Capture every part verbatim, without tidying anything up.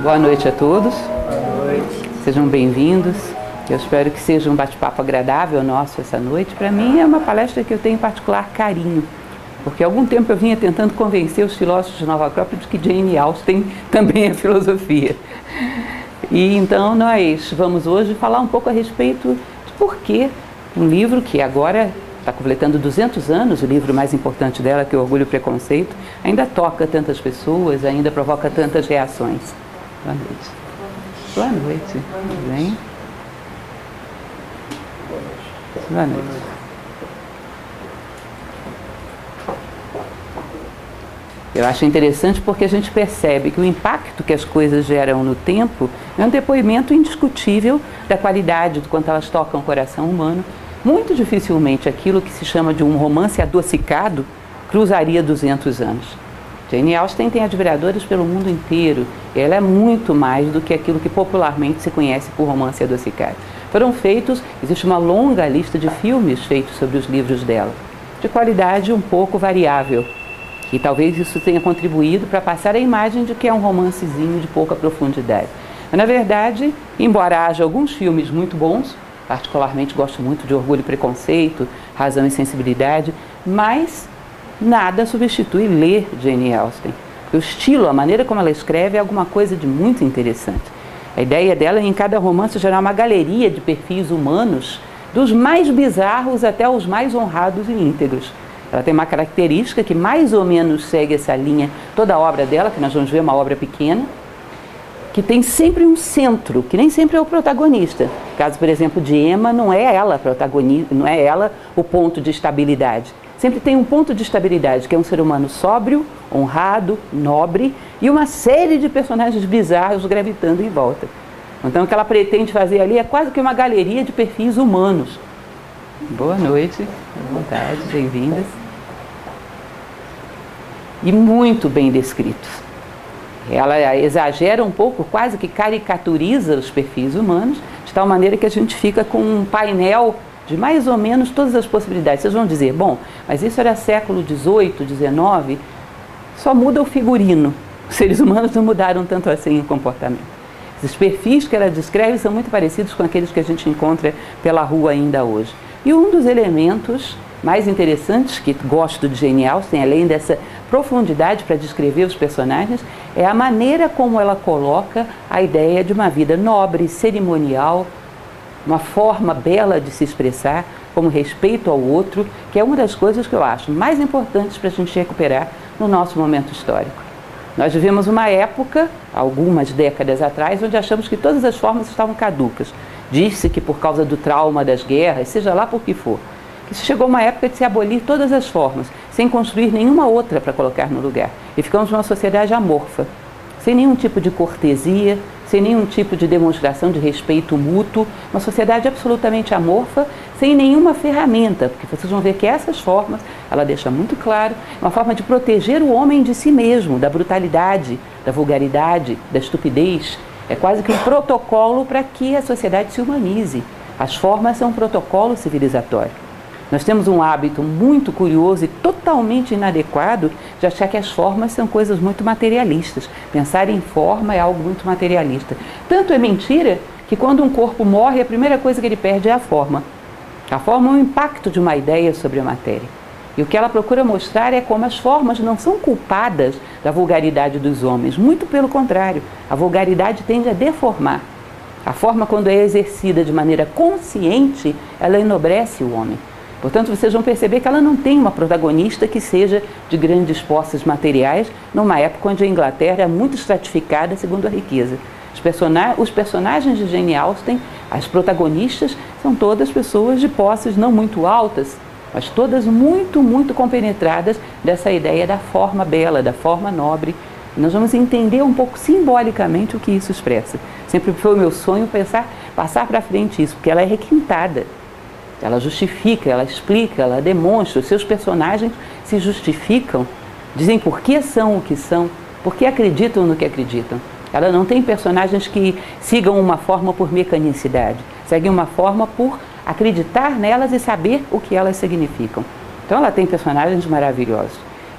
Boa noite a todos. Boa noite. Sejam bem-vindos. Eu espero que seja um bate-papo agradável nosso essa noite. Para mim é uma palestra que eu tenho em particular carinho, porque há algum tempo eu vinha tentando convencer os filósofos de Nova Acrópole de que Jane Austen também é filosofia. E então nós vamos hoje falar um pouco a respeito de por que um livro que agora está completando duzentos anos, o livro mais importante dela, que é o Orgulho e Preconceito, ainda toca tantas pessoas, ainda provoca tantas reações. Boa noite. Boa noite. Tudo bem? Boa noite. Eu acho interessante porque a gente percebe que o impacto que as coisas geram no tempo é um depoimento indiscutível da qualidade, do quanto elas tocam o coração humano. Muito dificilmente aquilo que se chama de um romance adocicado cruzaria duzentos anos. Jane Austen tem admiradores pelo mundo inteiro. Ela é muito mais do que aquilo que popularmente se conhece por romance adocicado. Foram feitos, existe uma longa lista de filmes feitos sobre os livros dela, de qualidade um pouco variável. E talvez isso tenha contribuído para passar a imagem de que é um romancezinho de pouca profundidade. Mas, na verdade, embora haja alguns filmes muito bons, particularmente gosto muito de Orgulho e Preconceito, Razão e Sensibilidade, mas nada substitui ler Jane Austen. O estilo, a maneira como ela escreve é alguma coisa de muito interessante. A ideia dela é em cada romance gerar uma galeria de perfis humanos, dos mais bizarros até os mais honrados e íntegros. Ela tem uma característica que mais ou menos segue essa linha, toda a obra dela, que nós vamos ver uma obra pequena, que tem sempre um centro, que nem sempre é o protagonista. No caso, por exemplo, de Emma, não é ela a protagonista, não é ela o ponto de estabilidade. Sempre tem um ponto de estabilidade, que é um ser humano sóbrio, honrado, nobre, e uma série de personagens bizarros gravitando em volta. Então, o que ela pretende fazer ali é quase que uma galeria de perfis humanos. Boa noite, à vontade, bem-vindas. E muito bem descritos. Ela exagera um pouco, quase que caricaturiza os perfis humanos, de tal maneira que a gente fica com um painel de mais ou menos todas as possibilidades. Vocês vão dizer, bom, mas isso era século dezoito, dezenove, só muda o figurino. Os seres humanos não mudaram tanto assim o comportamento. Esses perfis que ela descreve são muito parecidos com aqueles que a gente encontra pela rua ainda hoje. E um dos elementos mais interessantes que gosto de Jane Austen, além dessa profundidade para descrever os personagens, é a maneira como ela coloca a ideia de uma vida nobre, cerimonial, uma forma bela de se expressar, como respeito ao outro, que é uma das coisas que eu acho mais importantes para a gente recuperar no nosso momento histórico. Nós vivemos uma época, algumas décadas atrás, onde achamos que todas as formas estavam caducas. Diz-se que por causa do trauma das guerras, seja lá por que for, que chegou uma época de se abolir todas as formas, sem construir nenhuma outra para colocar no lugar. E ficamos numa sociedade amorfa, sem nenhum tipo de cortesia, sem nenhum tipo de demonstração de respeito mútuo, uma sociedade absolutamente amorfa, sem nenhuma ferramenta, porque vocês vão ver que essas formas, ela deixa muito claro, uma forma de proteger o homem de si mesmo, da brutalidade, da vulgaridade, da estupidez. É quase que um protocolo para que a sociedade se humanize. As formas são um protocolo civilizatório. Nós temos um hábito muito curioso e totalmente inadequado de achar que as formas são coisas muito materialistas. Pensar em forma é algo muito materialista. Tanto é mentira que quando um corpo morre, a primeira coisa que ele perde é a forma. A forma é o impacto de uma ideia sobre a matéria. E o que ela procura mostrar é como as formas não são culpadas da vulgaridade dos homens. Muito pelo contrário, a vulgaridade tende a deformar. A forma, quando é exercida de maneira consciente, ela enobrece o homem. Portanto, vocês vão perceber que ela não tem uma protagonista que seja de grandes posses materiais, numa época onde a Inglaterra é muito estratificada segundo a riqueza. Os, persona- os personagens de Jane Austen, as protagonistas, são todas pessoas de posses não muito altas, mas todas muito, muito compenetradas dessa ideia da forma bela, da forma nobre. E nós vamos entender um pouco simbolicamente o que isso expressa. Sempre foi o meu sonho pensar, passar para frente isso, porque ela é requintada. Ela justifica, ela explica, ela demonstra, os seus personagens se justificam, dizem por que são o que são, por que acreditam no que acreditam. Ela não tem personagens que sigam uma forma por mecanicidade, seguem uma forma por acreditar nelas e saber o que elas significam. Então ela tem personagens maravilhosos.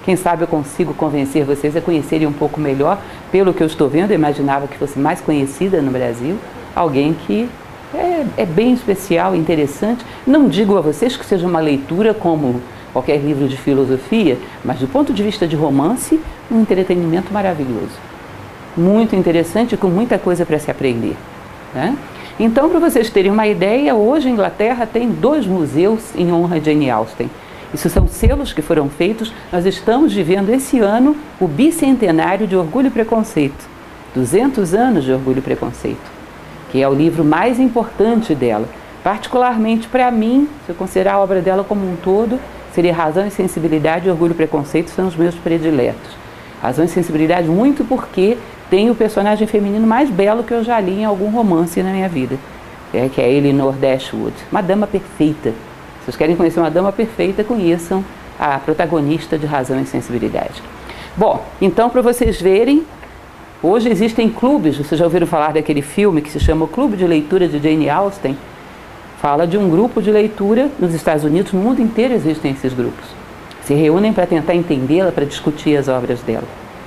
Quem sabe eu consigo convencer vocês a conhecerem um pouco melhor, pelo que eu estou vendo, eu imaginava que fosse mais conhecida no Brasil, alguém que é, é bem especial, interessante. Não digo a vocês que seja uma leitura como qualquer livro de filosofia, mas do ponto de vista de romance, um entretenimento maravilhoso. Muito interessante, com muita coisa para se aprender, né? Então, para vocês terem uma ideia, hoje a Inglaterra tem dois museus em honra de Jane Austen. Isso são selos que foram feitos. Nós estamos vivendo esse ano o bicentenário de Orgulho e Preconceito. duzentos anos de Orgulho e Preconceito, que é o livro mais importante dela. Particularmente para mim, se eu considerar a obra dela como um todo, seria Razão e Sensibilidade e Orgulho e Preconceito são os meus prediletos. Razão e Sensibilidade muito porque tem o personagem feminino mais belo que eu já li em algum romance na minha vida, é, que é Elinor Dashwood, uma dama perfeita. Se vocês querem conhecer uma dama perfeita, conheçam a protagonista de Razão e Sensibilidade. Bom, então para vocês verem, hoje existem clubes, vocês já ouviram falar daquele filme que se chama O Clube de Leitura de Jane Austen? Fala de um grupo de leitura nos Estados Unidos, no mundo inteiro existem esses grupos. Se reúnem para tentar entendê-la, para discutir as obras dela.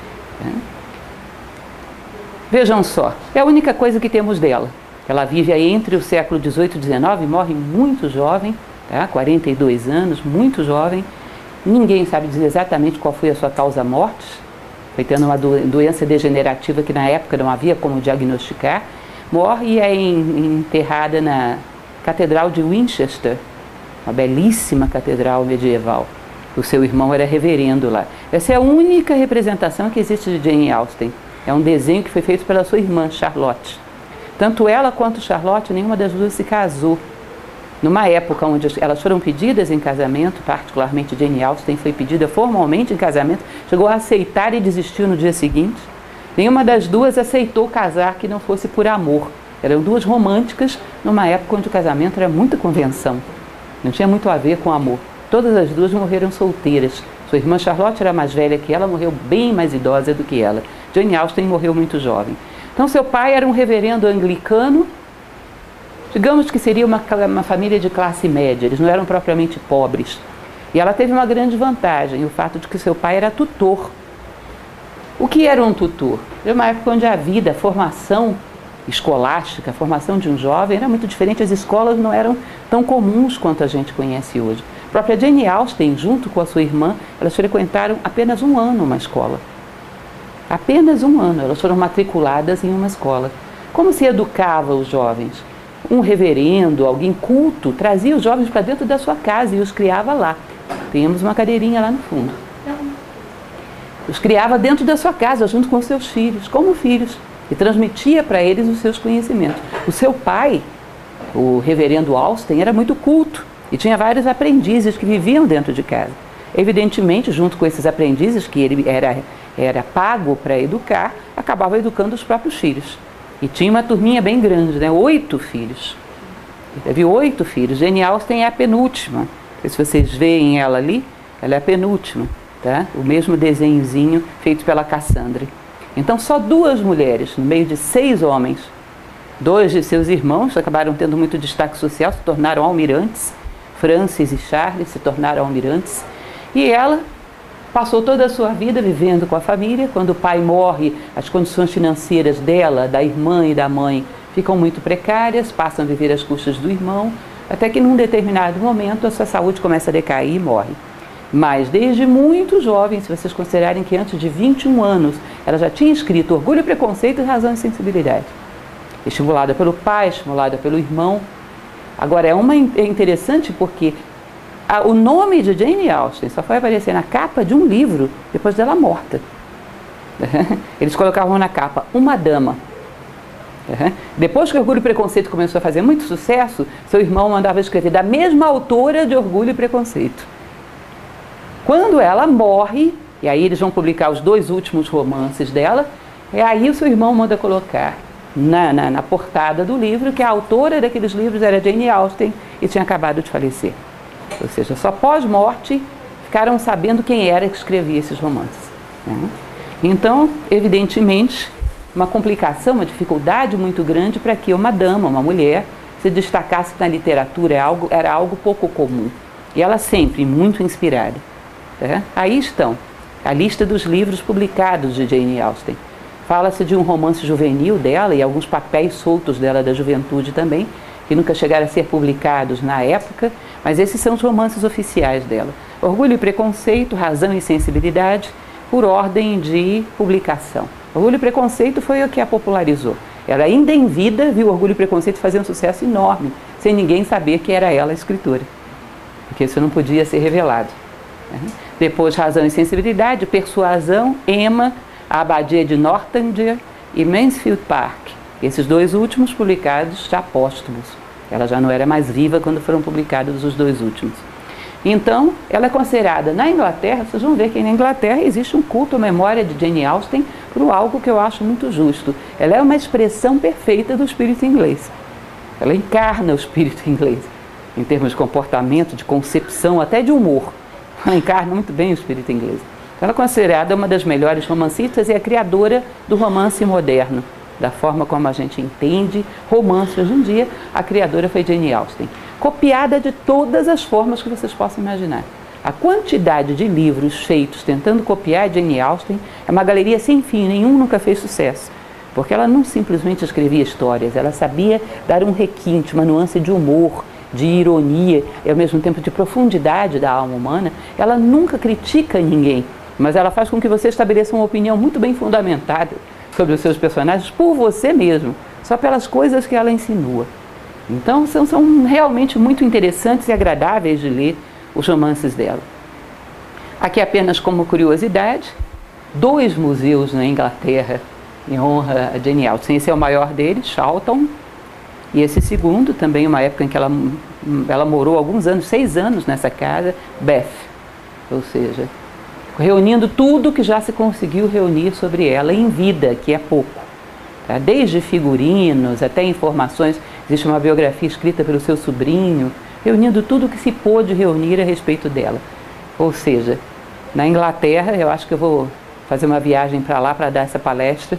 Vejam só, é a única coisa que temos dela. Ela vive aí entre o século dezoito e dezenove, morre muito jovem, tá? quarenta e dois anos, muito jovem. Ninguém sabe dizer exatamente qual foi a sua causa-morte. Foi tendo uma do, doença degenerativa que na época não havia como diagnosticar. Morre e é em, enterrada na Catedral de Winchester, uma belíssima catedral medieval. O seu irmão era reverendo lá. Essa é a única representação que existe de Jane Austen. É um desenho que foi feito pela sua irmã, Charlotte. Tanto ela quanto Charlotte, nenhuma das duas se casou. Numa época onde elas foram pedidas em casamento, particularmente Jane Austen foi pedida formalmente em casamento, chegou a aceitar e desistiu no dia seguinte. Nenhuma das duas aceitou casar que não fosse por amor. Eram duas românticas numa época onde o casamento era muita convenção. Não tinha muito a ver com amor. Todas as duas morreram solteiras. Sua irmã Charlotte era mais velha que ela, morreu bem mais idosa do que ela. Jane Austen morreu muito jovem. Então seu pai era um reverendo anglicano, digamos que seria uma, uma família de classe média, eles não eram propriamente pobres. E ela teve uma grande vantagem, o fato de que seu pai era tutor. O que era um tutor? Era uma época onde a vida, a formação escolástica, a formação de um jovem era muito diferente, as escolas não eram tão comuns quanto a gente conhece hoje. A própria Jane Austen, junto com a sua irmã, elas frequentaram apenas um ano uma escola. Apenas um ano, elas foram matriculadas em uma escola. Como se educava os jovens? Um reverendo, alguém culto, trazia os jovens para dentro da sua casa e os criava lá. Temos uma cadeirinha lá no fundo. Os criava dentro da sua casa, junto com seus filhos, como filhos, e transmitia para eles os seus conhecimentos. O seu pai, o reverendo Austen, era muito culto e tinha vários aprendizes que viviam dentro de casa. Evidentemente, junto com esses aprendizes, que ele era, era pago para educar, acabava educando os próprios filhos. E tinha uma turminha bem grande, né? Oito filhos. Ele teve oito filhos. Jane Austen é a penúltima. Não sei se vocês veem ela ali, ela é a penúltima, tá? O mesmo desenhozinho feito pela Cassandra. Então, só duas mulheres, no meio de seis homens. Dois de seus irmãos acabaram tendo muito destaque social, se tornaram almirantes. Francis e Charles se tornaram almirantes. E ela passou toda a sua vida vivendo com a família. Quando o pai morre, as condições financeiras dela, da irmã e da mãe ficam muito precárias, passam a viver às custas do irmão, até que num determinado momento a sua saúde começa a decair e morre. Mas desde muito jovem, se vocês considerarem que antes de vinte e um anos ela já tinha escrito Orgulho, Preconceito e Razão e Sensibilidade. Estimulada pelo pai, estimulada pelo irmão. Agora, é, uma, é interessante porque a, o nome de Jane Austen só foi aparecer na capa de um livro depois dela morta. Eles colocavam na capa Uma Dama. Depois que Orgulho e Preconceito começou a fazer muito sucesso, seu irmão mandava escrever da mesma autora de Orgulho e Preconceito. Quando ela morre, e aí eles vão publicar os dois últimos romances dela, e aí o seu irmão manda colocar na, na, na portada do livro que a autora daqueles livros era Jane Austen e tinha acabado de falecer. Ou seja, só pós-morte ficaram sabendo quem era que escrevia esses romances, né? Então, evidentemente, uma complicação, uma dificuldade muito grande para que uma dama, uma mulher, se destacasse na literatura, era algo, era algo pouco comum. E ela sempre muito inspirada. Tá? Aí estão a lista dos livros publicados de Jane Austen. Fala-se de um romance juvenil dela e alguns papéis soltos dela da juventude também, que nunca chegaram a ser publicados na época, mas esses são os romances oficiais dela. Orgulho e Preconceito, Razão e Sensibilidade, por ordem de publicação. Orgulho e Preconceito foi o que a popularizou. Ela ainda em vida viu Orgulho e Preconceito fazer um sucesso enorme, sem ninguém saber que era ela a escritora, porque isso não podia ser revelado. Depois Razão e Sensibilidade, Persuasão, Emma, a Abadia de Northanger e Mansfield Park. Esses dois últimos publicados já póstumos. Ela já não era mais viva quando foram publicados os dois últimos. Então, ela é considerada na Inglaterra, vocês vão ver que na Inglaterra existe um culto à memória de Jane Austen por algo que eu acho muito justo. Ela é uma expressão perfeita do espírito inglês. Ela encarna o espírito inglês, em termos de comportamento, de concepção, até de humor. Ela encarna muito bem o espírito inglês. Ela é considerada uma das melhores romancistas e a criadora do romance moderno. Da forma como a gente entende romance hoje em dia, a criadora foi Jane Austen. Copiada de todas as formas que vocês possam imaginar. A quantidade de livros feitos tentando copiar Jane Austen é uma galeria sem fim, nenhum nunca fez sucesso. Porque ela não simplesmente escrevia histórias, ela sabia dar um requinte, uma nuance de humor, de ironia e ao mesmo tempo de profundidade da alma humana. Ela nunca critica ninguém, mas ela faz com que você estabeleça uma opinião muito bem fundamentada sobre os seus personagens por você mesmo, só pelas coisas que ela insinua. Então são, são realmente muito interessantes e agradáveis de ler os romances dela. Aqui apenas como curiosidade, dois museus na Inglaterra em honra a Jane Austen. Esse é o maior deles, Charlton, e esse segundo, também uma época em que ela, ela morou alguns anos, seis anos nessa casa, Bath, ou seja, reunindo tudo que já se conseguiu reunir sobre ela em vida, que é pouco. Tá? Desde figurinos até informações, existe uma biografia escrita pelo seu sobrinho, reunindo tudo que se pôde reunir a respeito dela. Ou seja, na Inglaterra, eu acho que eu vou fazer uma viagem para lá para dar essa palestra.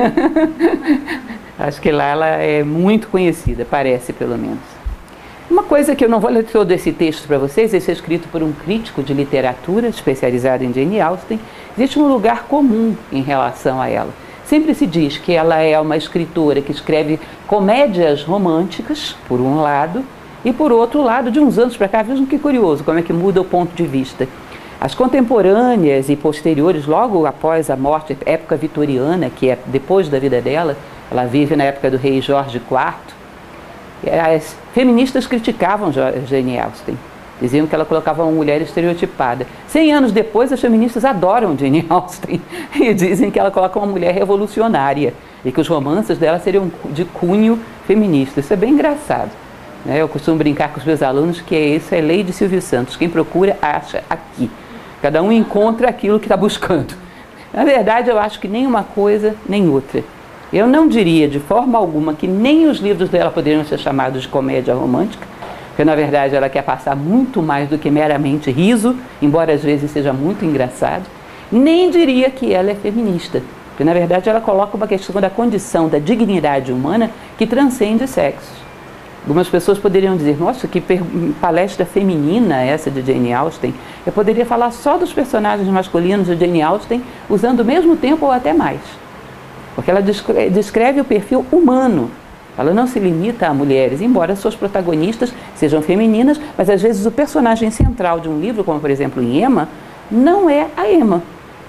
Acho que lá ela é muito conhecida, parece pelo menos. Uma coisa que eu não vou ler todo esse texto para vocês, esse é escrito por um crítico de literatura especializado em Jane Austen. Existe um lugar comum em relação a ela. Sempre se diz que ela é uma escritora que escreve comédias românticas, por um lado, e por outro lado, de uns anos para cá, vejam que curioso, como é que muda o ponto de vista. As contemporâneas e posteriores, logo após a morte, época vitoriana, que é depois da vida dela, ela vive na época do rei Jorge quarto, as feministas criticavam Jane Austen, diziam que ela colocava uma mulher estereotipada. Cem anos depois, as feministas adoram Jane Austen e dizem que ela coloca uma mulher revolucionária e que os romances dela seriam de cunho feminista. Isso é bem engraçado. Eu costumo brincar com os meus alunos que isso é lei de Silvio Santos, quem procura acha aqui. Cada um encontra aquilo que está buscando. Na verdade, eu acho que nem uma coisa, nem outra. Eu não diria de forma alguma que nem os livros dela poderiam ser chamados de comédia romântica, porque na verdade ela quer passar muito mais do que meramente riso, embora às vezes seja muito engraçado. Nem diria que ela é feminista, porque na verdade ela coloca uma questão da condição, da dignidade humana que transcende sexos. Algumas pessoas poderiam dizer, nossa, que palestra feminina essa de Jane Austen. Eu poderia falar só dos personagens masculinos de Jane Austen, usando o mesmo tempo ou até mais. Porque ela descreve o perfil humano. Ela não se limita a mulheres, embora suas protagonistas sejam femininas, mas às vezes o personagem central de um livro, como por exemplo em Emma, não é a Emma.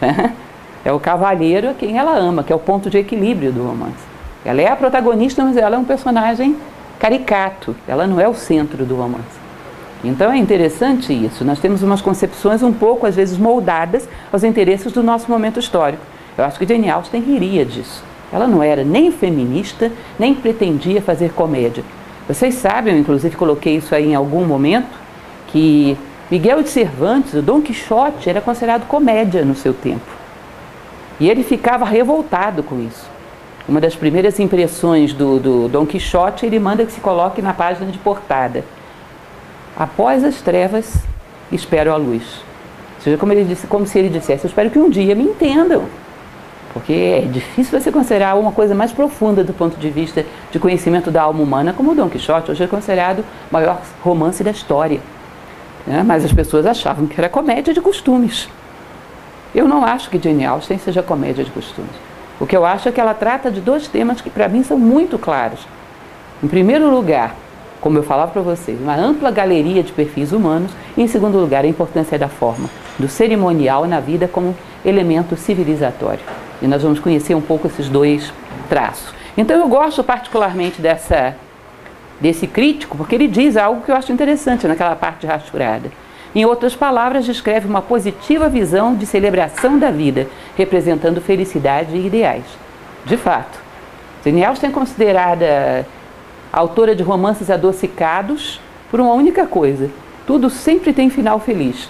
É o cavalheiro a quem ela ama, que é o ponto de equilíbrio do romance. Ela é a protagonista, mas ela é um personagem caricato, ela não é o centro do romance. Então é interessante isso, nós temos umas concepções um pouco, às vezes, moldadas aos interesses do nosso momento histórico. Eu acho que Jane Austen riria disso. Ela não era nem feminista, nem pretendia fazer comédia. Vocês sabem, eu inclusive coloquei isso aí em algum momento, que Miguel de Cervantes, o Dom Quixote, era considerado comédia no seu tempo. E ele ficava revoltado com isso. Uma das primeiras impressões do, do Dom Quixote, ele manda que se coloque na página de portada: após as trevas, espero a luz. Ou seja, como, ele disse, como se ele dissesse, eu espero que um dia me entendam. Porque é difícil você considerar uma coisa mais profunda do ponto de vista de conhecimento da alma humana, como o Dom Quixote, hoje é considerado o maior romance da história. Né? Mas as pessoas achavam que era comédia de costumes. Eu não acho que Jane Austen seja comédia de costumes. O que eu acho é que ela trata de dois temas que para mim são muito claros. Em primeiro lugar, como eu falava para vocês, uma ampla galeria de perfis humanos, e em segundo lugar, a importância da forma, do cerimonial na vida como elemento civilizatório. E nós vamos conhecer um pouco esses dois traços. Então eu gosto particularmente dessa, desse crítico, porque ele diz algo que eu acho interessante naquela parte rasturada. Em outras palavras, descreve uma positiva visão de celebração da vida, representando felicidade e ideais. De fato, Jane Austen é considerada autora de romances adocicados por uma única coisa: tudo sempre tem final feliz.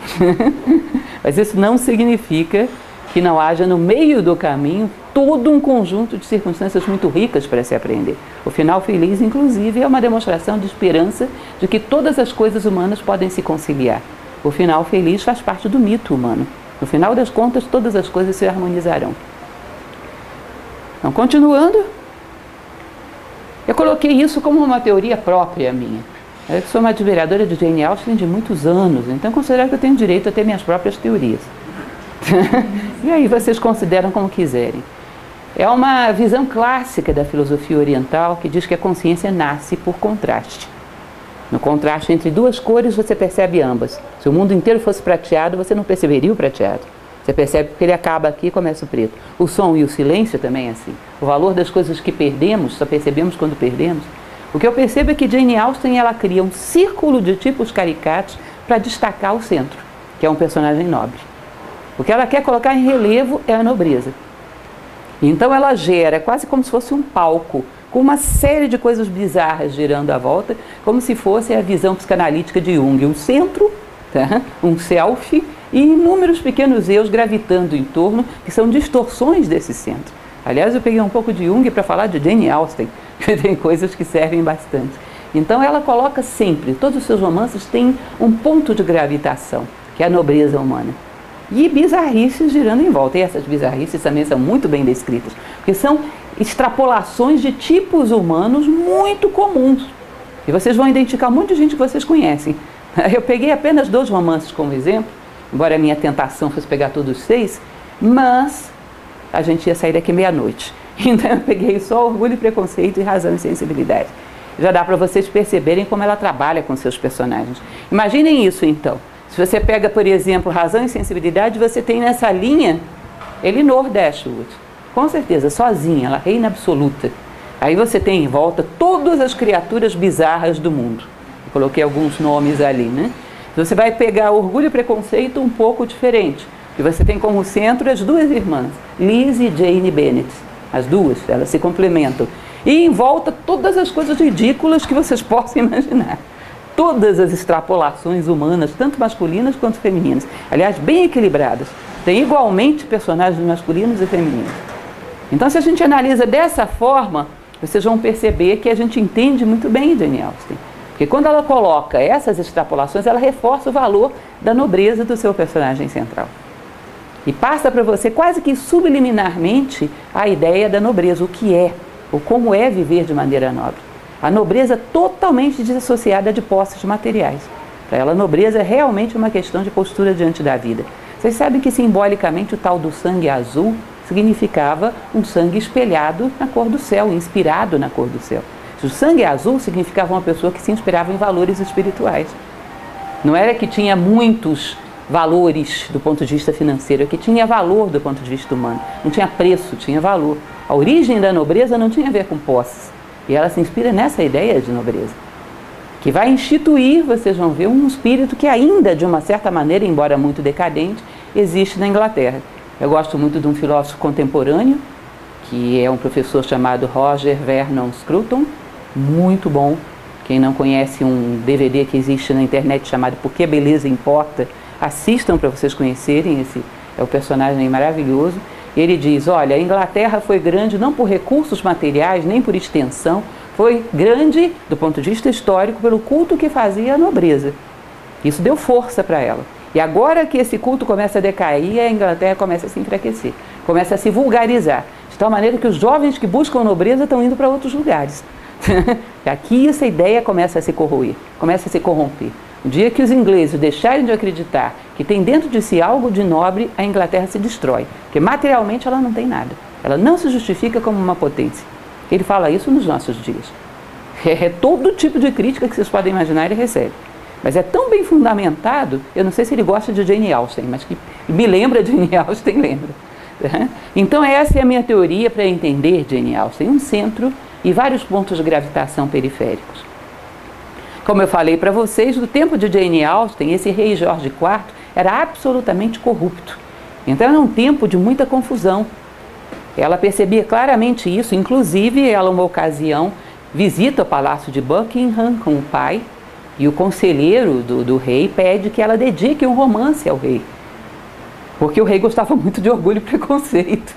Mas isso não significa que não haja no meio do caminho todo um conjunto de circunstâncias muito ricas para se aprender. O final feliz, inclusive, é uma demonstração de esperança de que todas as coisas humanas podem se conciliar. O final feliz faz parte do mito humano. No final das contas, todas as coisas se harmonizarão. Então, continuando, eu coloquei isso como uma teoria própria minha. Eu sou uma admiradora de Jane Austen de muitos anos, então considero que eu tenho direito a ter minhas próprias teorias. E aí vocês consideram como quiserem. É uma visão clássica da filosofia oriental que diz que a consciência nasce por contraste. No contraste entre duas cores você percebe ambas. Se o mundo inteiro fosse prateado, você não perceberia o prateado. Você percebe que ele acaba aqui e começa o preto. O som e o silêncio também é assim. O valor das coisas que perdemos, só percebemos quando perdemos. O que eu percebo é que Jane Austen ela cria um círculo de tipos caricatos para destacar o centro, que é um personagem nobre. O que ela quer colocar em relevo é a nobreza. Então ela gera quase como se fosse um palco, com uma série de coisas bizarras girando à volta, como se fosse a visão psicanalítica de Jung. Um centro, tá? Um self e inúmeros pequenos eus gravitando em torno, que são distorções desse centro. Aliás, eu peguei um pouco de Jung para falar de Jane Austen, que tem coisas que servem bastante. Então ela coloca sempre, todos os seus romances têm um ponto de gravitação, que é a nobreza humana. E bizarrices girando em volta. E essas bizarrices também são muito bem descritas, porque são extrapolações de tipos humanos muito comuns. E vocês vão identificar um monte de gente que vocês conhecem. Eu peguei apenas dois romances como exemplo, embora a minha tentação fosse pegar todos os seis, mas a gente ia sair daqui meia-noite. Então eu peguei só Orgulho e Preconceito e Razão e Sensibilidade. Já dá para vocês perceberem como ela trabalha com seus personagens. Imaginem isso então. Se você pega, por exemplo, Razão e Sensibilidade, você tem nessa linha Elinor Dashwood. Com certeza, sozinha, ela reina absoluta. Aí você tem em volta todas as criaturas bizarras do mundo. Eu coloquei alguns nomes ali, né? Você vai pegar Orgulho e Preconceito um pouco diferente. E você tem como centro as duas irmãs, Liz e Jane Bennet. As duas, elas se complementam. E em volta todas as coisas ridículas que vocês possam imaginar. Todas as extrapolações humanas, tanto masculinas quanto femininas. Aliás, bem equilibradas. Tem igualmente personagens masculinos e femininos. Então, se a gente analisa dessa forma, vocês vão perceber que a gente entende muito bem Jane Austen. Porque quando ela coloca essas extrapolações, ela reforça o valor da nobreza do seu personagem central. E passa para você quase que subliminarmente a ideia da nobreza, o que é, ou como é viver de maneira nobre. A nobreza totalmente desassociada de posses materiais. Para ela, a nobreza é realmente uma questão de postura diante da vida. Vocês sabem que simbolicamente o tal do sangue azul significava um sangue espelhado na cor do céu, inspirado na cor do céu. O sangue azul significava uma pessoa que se inspirava em valores espirituais. Não era que tinha muitos valores do ponto de vista financeiro, é que tinha valor do ponto de vista humano. Não tinha preço, tinha valor. A origem da nobreza não tinha a ver com posses. E ela se inspira nessa ideia de nobreza, que vai instituir, vocês vão ver, um espírito que ainda, de uma certa maneira, embora muito decadente, existe na Inglaterra. Eu gosto muito de um filósofo contemporâneo, que é um professor chamado Roger Vernon Scruton, muito bom. Quem não conhece um D V D que existe na internet chamado Por que Beleza Importa, assistam para vocês conhecerem, esse é o personagem maravilhoso. Ele diz, olha, a Inglaterra foi grande não por recursos materiais, nem por extensão, foi grande, do ponto de vista histórico, pelo culto que fazia a nobreza. Isso deu força para ela. E agora que esse culto começa a decair, a Inglaterra começa a se enfraquecer, começa a se vulgarizar, de tal maneira que os jovens que buscam nobreza estão indo para outros lugares. Aqui essa ideia começa a se corroer, começa a se corromper. O dia que os ingleses deixarem de acreditar que tem dentro de si algo de nobre, a Inglaterra se destrói. Porque materialmente ela não tem nada. Ela não se justifica como uma potência. Ele fala isso nos nossos dias. É, é todo tipo de crítica que vocês podem imaginar ele recebe. Mas é tão bem fundamentado, eu não sei se ele gosta de Jane Austen, mas que me lembra de Jane Austen, lembra. Então essa é a minha teoria para entender Jane Austen, um centro e vários pontos de gravitação periféricos. Como eu falei para vocês, no tempo de Jane Austen, esse rei Jorge quarto era absolutamente corrupto. Então era um tempo de muita confusão. Ela percebia claramente isso, inclusive ela, uma ocasião, visita o palácio de Buckingham com o pai, e o conselheiro do, do rei pede que ela dedique um romance ao rei, porque o rei gostava muito de orgulho e preconceito.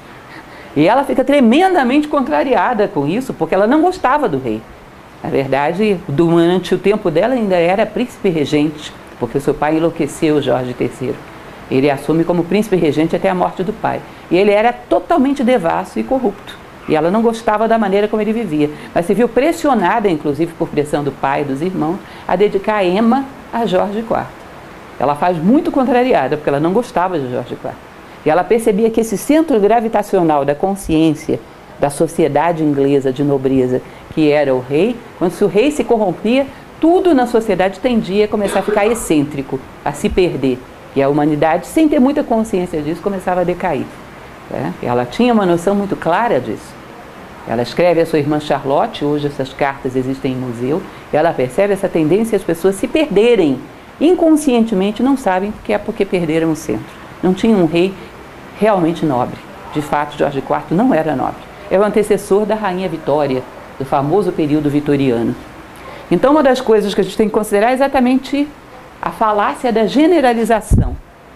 E ela fica tremendamente contrariada com isso, porque ela não gostava do rei. Na verdade, durante o tempo dela ainda era príncipe regente, porque seu pai enlouqueceu Jorge terceiro. Ele assume como príncipe regente até a morte do pai. E ele era totalmente devasso e corrupto. E ela não gostava da maneira como ele vivia. Mas se viu pressionada, inclusive por pressão do pai e dos irmãos, a dedicar Emma a Jorge quarto. Ela faz muito contrariada, porque ela não gostava de Jorge quarto. E ela percebia que esse centro gravitacional da consciência da sociedade inglesa de nobreza, que era o rei, quando se o rei se corrompia, tudo na sociedade tendia a começar a ficar excêntrico, a se perder. E a humanidade, sem ter muita consciência disso, começava a decair. Né? Ela tinha uma noção muito clara disso. Ela escreve a sua irmã Charlotte, hoje essas cartas existem em museu, e ela percebe essa tendência as pessoas se perderem. Inconscientemente não sabem que é porque perderam o centro. Não tinha um rei realmente nobre. De fato, Jorge quarto não era nobre. É o antecessor da Rainha Vitória, do famoso período vitoriano. Então, uma das coisas que a gente tem que considerar é exatamente a falácia da generalização.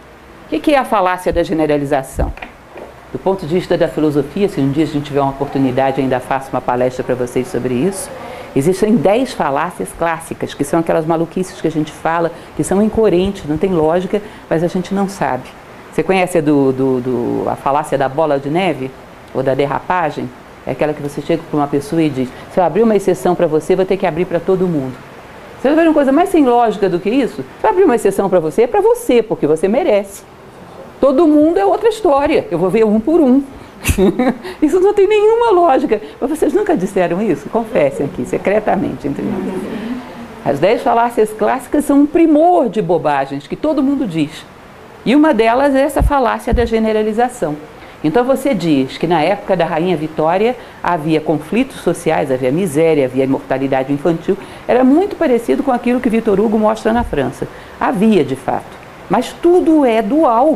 O que é a falácia da generalização? Do ponto de vista da filosofia, se um dia a gente tiver uma oportunidade, ainda faço uma palestra para vocês sobre isso, existem dez falácias clássicas, que são aquelas maluquices que a gente fala, que são incoerentes, não tem lógica, mas a gente não sabe. Você conhece a, do, do, do, a falácia da bola de neve? Ou da derrapagem? É aquela que você chega para uma pessoa e diz: se eu abrir uma exceção para você, vou ter que abrir para todo mundo. Você vai ver uma coisa mais sem lógica do que isso? Se eu abrir uma exceção para você, é para você, porque você merece. Todo mundo é outra história, eu vou ver um por um. Isso não tem nenhuma lógica. Mas vocês nunca disseram isso? Confessem aqui, secretamente, entre nós. As dez falácias clássicas são um primor de bobagens que todo mundo diz. E uma delas é essa falácia da generalização. Então você diz que na época da Rainha Vitória havia conflitos sociais, havia miséria, havia imortalidade infantil. Era muito parecido com aquilo que Victor Hugo mostra na França. Havia, de fato. Mas tudo é dual.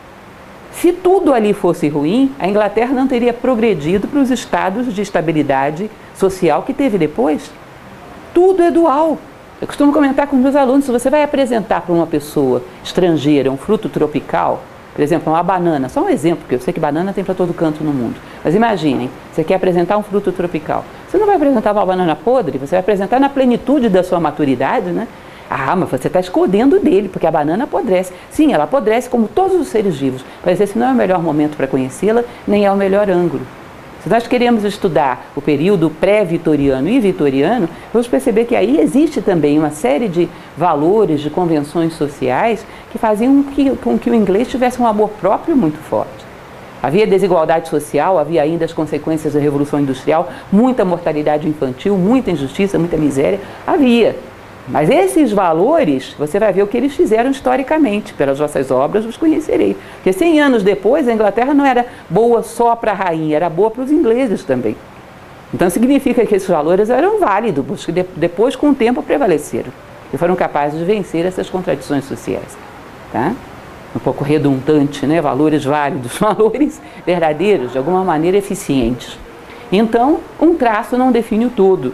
Se tudo ali fosse ruim, a Inglaterra não teria progredido para os estados de estabilidade social que teve depois. Tudo é dual. Eu costumo comentar com os meus alunos, se você vai apresentar para uma pessoa estrangeira um fruto tropical, por exemplo, uma banana, só um exemplo, porque eu sei que banana tem para todo canto no mundo. Mas imaginem, você quer apresentar um fruto tropical. Você não vai apresentar uma banana podre, você vai apresentar na plenitude da sua maturidade, né? Ah, mas você está escondendo dele, porque a banana apodrece. Sim, ela apodrece como todos os seres vivos, mas esse não é o melhor momento para conhecê-la, nem é o melhor ângulo. Se nós queremos estudar o período pré-vitoriano e vitoriano, vamos perceber que aí existe também uma série de valores, de convenções sociais que faziam que, com que o inglês tivesse um amor próprio muito forte. Havia desigualdade social, havia ainda as consequências da Revolução Industrial, muita mortalidade infantil, muita injustiça, muita miséria, havia. Mas esses valores, você vai ver o que eles fizeram historicamente, pelas vossas obras os conhecerei. Porque cem anos depois, a Inglaterra não era boa só para a rainha, era boa para os ingleses também. Então significa que esses valores eram válidos, porque depois, com o tempo, prevaleceram. E foram capazes de vencer essas contradições sociais. Tá? Um pouco redundante, né? Valores válidos, valores verdadeiros, de alguma maneira eficientes. Então, um traço não define o todo.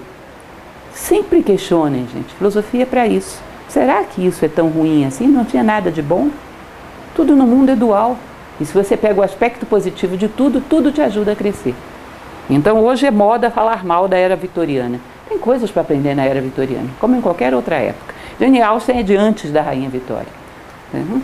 Sempre questionem, gente. Filosofia é para isso. Será que isso é tão ruim assim? Não tinha nada de bom? Tudo no mundo é dual. E se você pega o aspecto positivo de tudo, tudo te ajuda a crescer. Então hoje é moda falar mal da era vitoriana. Tem coisas para aprender na era vitoriana, como em qualquer outra época. Jane Austen é de antes da Rainha Vitória. Uhum.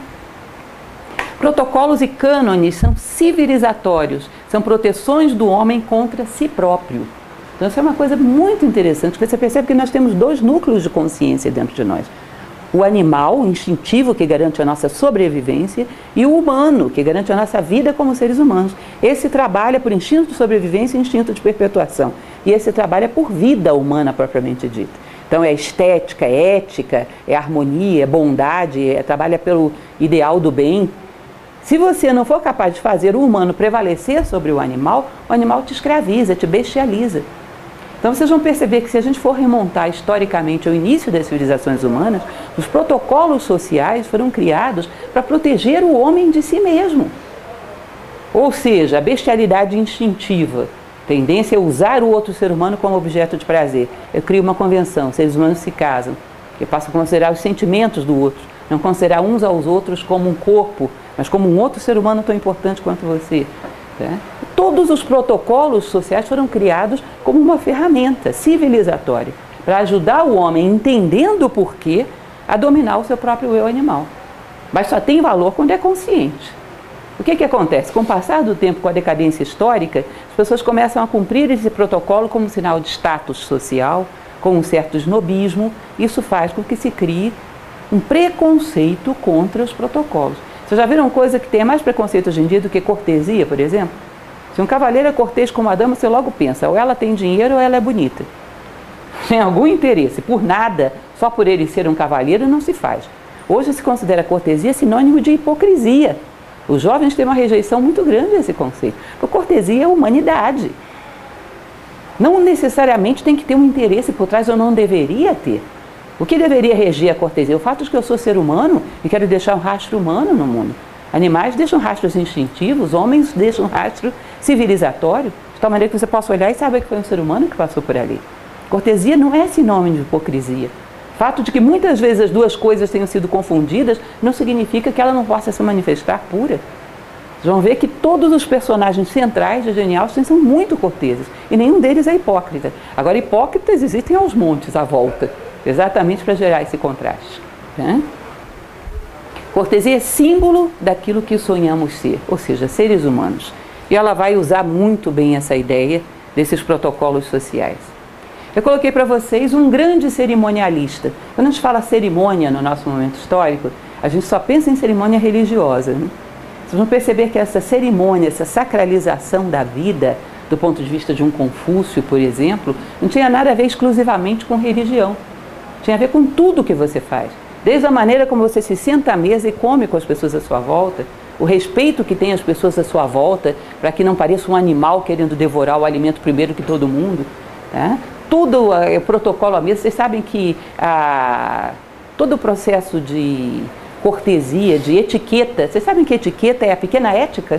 Protocolos e cânones são civilizatórios, são proteções do homem contra si próprio. Então isso é uma coisa muito interessante, porque você percebe que nós temos dois núcleos de consciência dentro de nós. O animal, o instintivo, que garante a nossa sobrevivência, e o humano, que garante a nossa vida como seres humanos. Esse trabalha por instinto de sobrevivência e instinto de perpetuação. E esse trabalho é por vida humana propriamente dita. Então é estética, é ética, é harmonia, é bondade, é, trabalha pelo ideal do bem. Se você não for capaz de fazer o humano prevalecer sobre o animal, o animal te escraviza, te bestializa. Então vocês vão perceber que se a gente for remontar historicamente ao início das civilizações humanas, os protocolos sociais foram criados para proteger o homem de si mesmo. Ou seja, a bestialidade instintiva, tendência a usar o outro ser humano como objeto de prazer. Eu crio uma convenção, seres humanos se casam, eu passo a considerar os sentimentos do outro, não considerar uns aos outros como um corpo, mas como um outro ser humano tão importante quanto você. Né? Todos os protocolos sociais foram criados como uma ferramenta civilizatória para ajudar o homem, entendendo o porquê, a dominar o seu próprio eu animal. Mas só tem valor quando é consciente. O que que acontece? Com o passar do tempo, com a decadência histórica, as pessoas começam a cumprir esse protocolo como sinal de status social, com um certo snobismo. Isso faz com que se crie um preconceito contra os protocolos. Vocês já viram coisa que tem mais preconceito hoje em dia do que cortesia, por exemplo? Se um cavaleiro é cortês com uma dama, você logo pensa, ou ela tem dinheiro ou ela é bonita. Tem algum interesse. Por nada, só por ele ser um cavaleiro, não se faz. Hoje se considera cortesia sinônimo de hipocrisia. Os jovens têm uma rejeição muito grande a esse conceito. Porque cortesia é humanidade. Não necessariamente tem que ter um interesse por trás, ou não deveria ter. O que deveria reger a cortesia? O fato de que eu sou ser humano e quero deixar um rastro humano no mundo. Animais deixam rastros instintivos, homens deixam rastro civilizatório, de tal maneira que você possa olhar e saber que foi um ser humano que passou por ali. Cortesia não é sinônimo de hipocrisia. O fato de que muitas vezes as duas coisas tenham sido confundidas não significa que ela não possa se manifestar pura. Vocês vão ver que todos os personagens centrais de Jane Austen são muito corteses e nenhum deles é hipócrita. Agora, hipócritas existem aos montes à volta, exatamente para gerar esse contraste. Né? Cortesia é símbolo daquilo que sonhamos ser, ou seja, seres humanos. E ela vai usar muito bem essa ideia desses protocolos sociais. Eu coloquei para vocês um grande cerimonialista. Quando a gente fala cerimônia no nosso momento histórico, a gente só pensa em cerimônia religiosa. Né? Vocês vão perceber que essa cerimônia, essa sacralização da vida, do ponto de vista de um Confúcio, por exemplo, não tinha nada a ver exclusivamente com religião. Tinha a ver com tudo que você faz. Desde a maneira como você se senta à mesa e come com as pessoas à sua volta, o respeito que tem as pessoas à sua volta, para que não pareça um animal querendo devorar o alimento primeiro que todo mundo. Tá? Tudo é protocolo à mesa. Vocês sabem que a, todo o processo de cortesia, de etiqueta, vocês sabem que etiqueta é a pequena ética?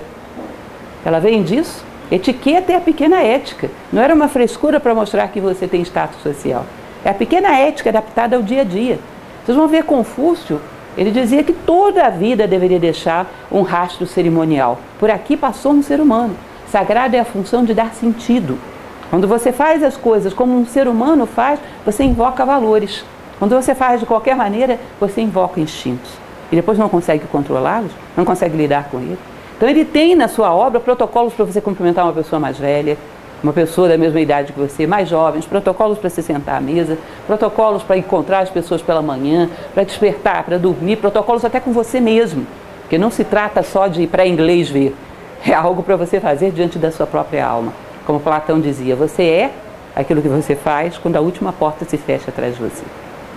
Ela vem disso? Etiqueta é a pequena ética. Não era uma frescura para mostrar que você tem status social. É a pequena ética adaptada ao dia a dia. Vocês vão ver Confúcio, ele dizia que toda a vida deveria deixar um rastro cerimonial. Por aqui passou um ser humano. Sagrado é a função de dar sentido. Quando você faz as coisas como um ser humano faz, você invoca valores. Quando você faz de qualquer maneira, você invoca instintos. E depois não consegue controlá-los, não consegue lidar com eles. Então ele tem na sua obra protocolos para você cumprimentar uma pessoa mais velha, uma pessoa da mesma idade que você, mais jovens, protocolos para se sentar à mesa, protocolos para encontrar as pessoas pela manhã, para despertar, para dormir, protocolos até com você mesmo, porque não se trata só de ir para inglês ver, é algo para você fazer diante da sua própria alma. Como Platão dizia, você é aquilo que você faz quando a última porta se fecha atrás de você.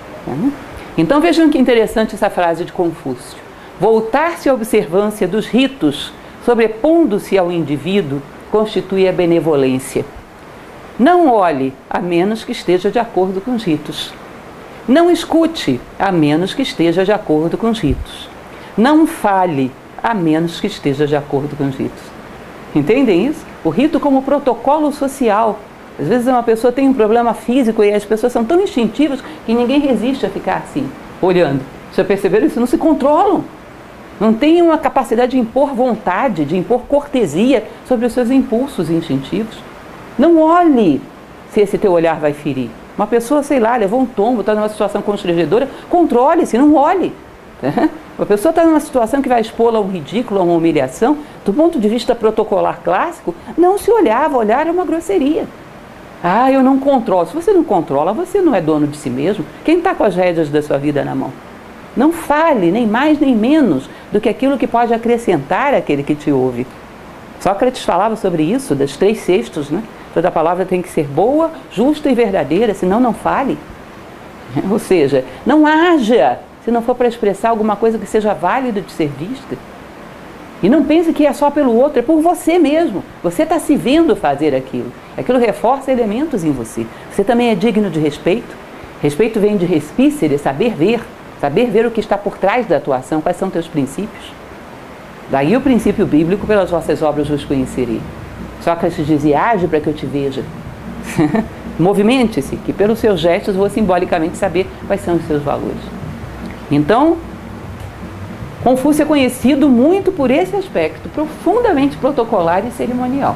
Então vejam que interessante essa frase de Confúcio. Voltar-se à observância dos ritos, sobrepondo-se ao indivíduo, constitui a benevolência. Não olhe, a menos que esteja de acordo com os ritos. Não escute, a menos que esteja de acordo com os ritos. Não fale, a menos que esteja de acordo com os ritos. Entendem isso? O rito como protocolo social. Às vezes uma pessoa tem um problema físico e as pessoas são tão instintivas que ninguém resiste a ficar assim, olhando. Já perceberam isso? Não se controlam. Não tem uma capacidade de impor vontade, de impor cortesia sobre os seus impulsos instintivos. Não olhe se esse teu olhar vai ferir. Uma pessoa, sei lá, levou um tombo, está numa situação constrangedora, controle-se, não olhe. Uma pessoa está numa situação que vai expô-la a um ridículo, a uma humilhação, do ponto de vista protocolar clássico, não se olhava, olhar é uma grosseria. Ah, eu não controlo. Se você não controla, você não é dono de si mesmo. Quem está com as rédeas da sua vida na mão? Não fale nem mais nem menos do que aquilo que pode acrescentar àquele que te ouve. Sócrates falava sobre isso, das três sextos, né? Toda palavra tem que ser boa, justa e verdadeira, senão não fale. Ou seja, não haja se não for para expressar alguma coisa que seja válida de ser vista. E não pense que é só pelo outro, é por você mesmo. Você está se vendo fazer aquilo. Aquilo reforça elementos em você. Você também é digno de respeito. Respeito vem de respícere, saber ver. Saber ver o que está por trás da tua ação, quais são teus princípios. Daí o princípio bíblico, pelas vossas obras vos conhecerei. Sócrates dizia, age para que eu te veja. Movimente-se, que pelos seus gestos vou simbolicamente saber quais são os seus valores. Então, Confúcio é conhecido muito por esse aspecto, profundamente protocolar e cerimonial.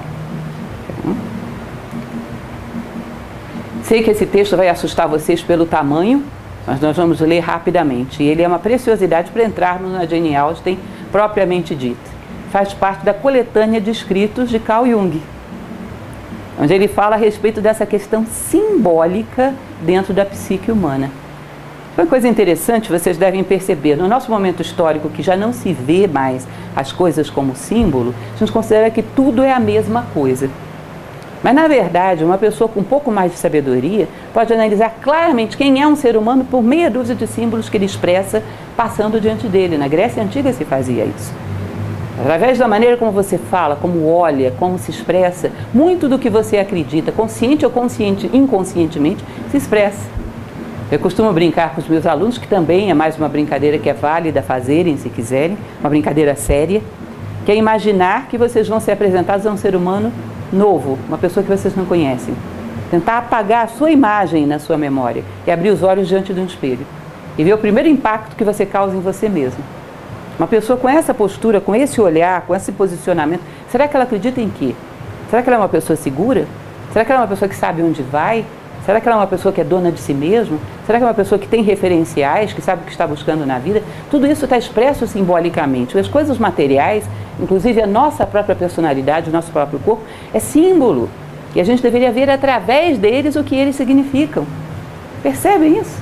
Sei que esse texto vai assustar vocês pelo tamanho, mas nós vamos ler rapidamente. Ele é uma preciosidade para entrarmos na Jane Austen propriamente dita. Faz parte da coletânea de escritos de Carl Jung, onde ele fala a respeito dessa questão simbólica dentro da psique humana. Uma coisa interessante, vocês devem perceber, no nosso momento histórico, que já não se vê mais as coisas como símbolo, a gente considera que tudo é a mesma coisa. Mas, na verdade, uma pessoa com um pouco mais de sabedoria pode analisar claramente quem é um ser humano por meia dúzia de símbolos que ele expressa passando diante dele. Na Grécia Antiga se fazia isso. Através da maneira como você fala, como olha, como se expressa, muito do que você acredita, consciente ou consciente, inconscientemente, se expressa. Eu costumo brincar com os meus alunos, que também é mais uma brincadeira que é válida fazerem, se quiserem, uma brincadeira séria, que é imaginar que vocês vão ser apresentados a um ser humano novo, uma pessoa que vocês não conhecem. Tentar apagar a sua imagem na sua memória e abrir os olhos diante de um espelho e ver o primeiro impacto que você causa em você mesmo. Uma pessoa com essa postura, com esse olhar, com esse posicionamento, será que ela acredita em quê? Será que ela é uma pessoa segura? Será que ela é uma pessoa que sabe onde vai? Será que ela é uma pessoa que é dona de si mesma? Será que é uma pessoa que tem referenciais, que sabe o que está buscando na vida? Tudo isso está expresso simbolicamente. As coisas materiais, inclusive a nossa própria personalidade, o nosso próprio corpo, é símbolo. E a gente deveria ver através deles o que eles significam. Percebem isso?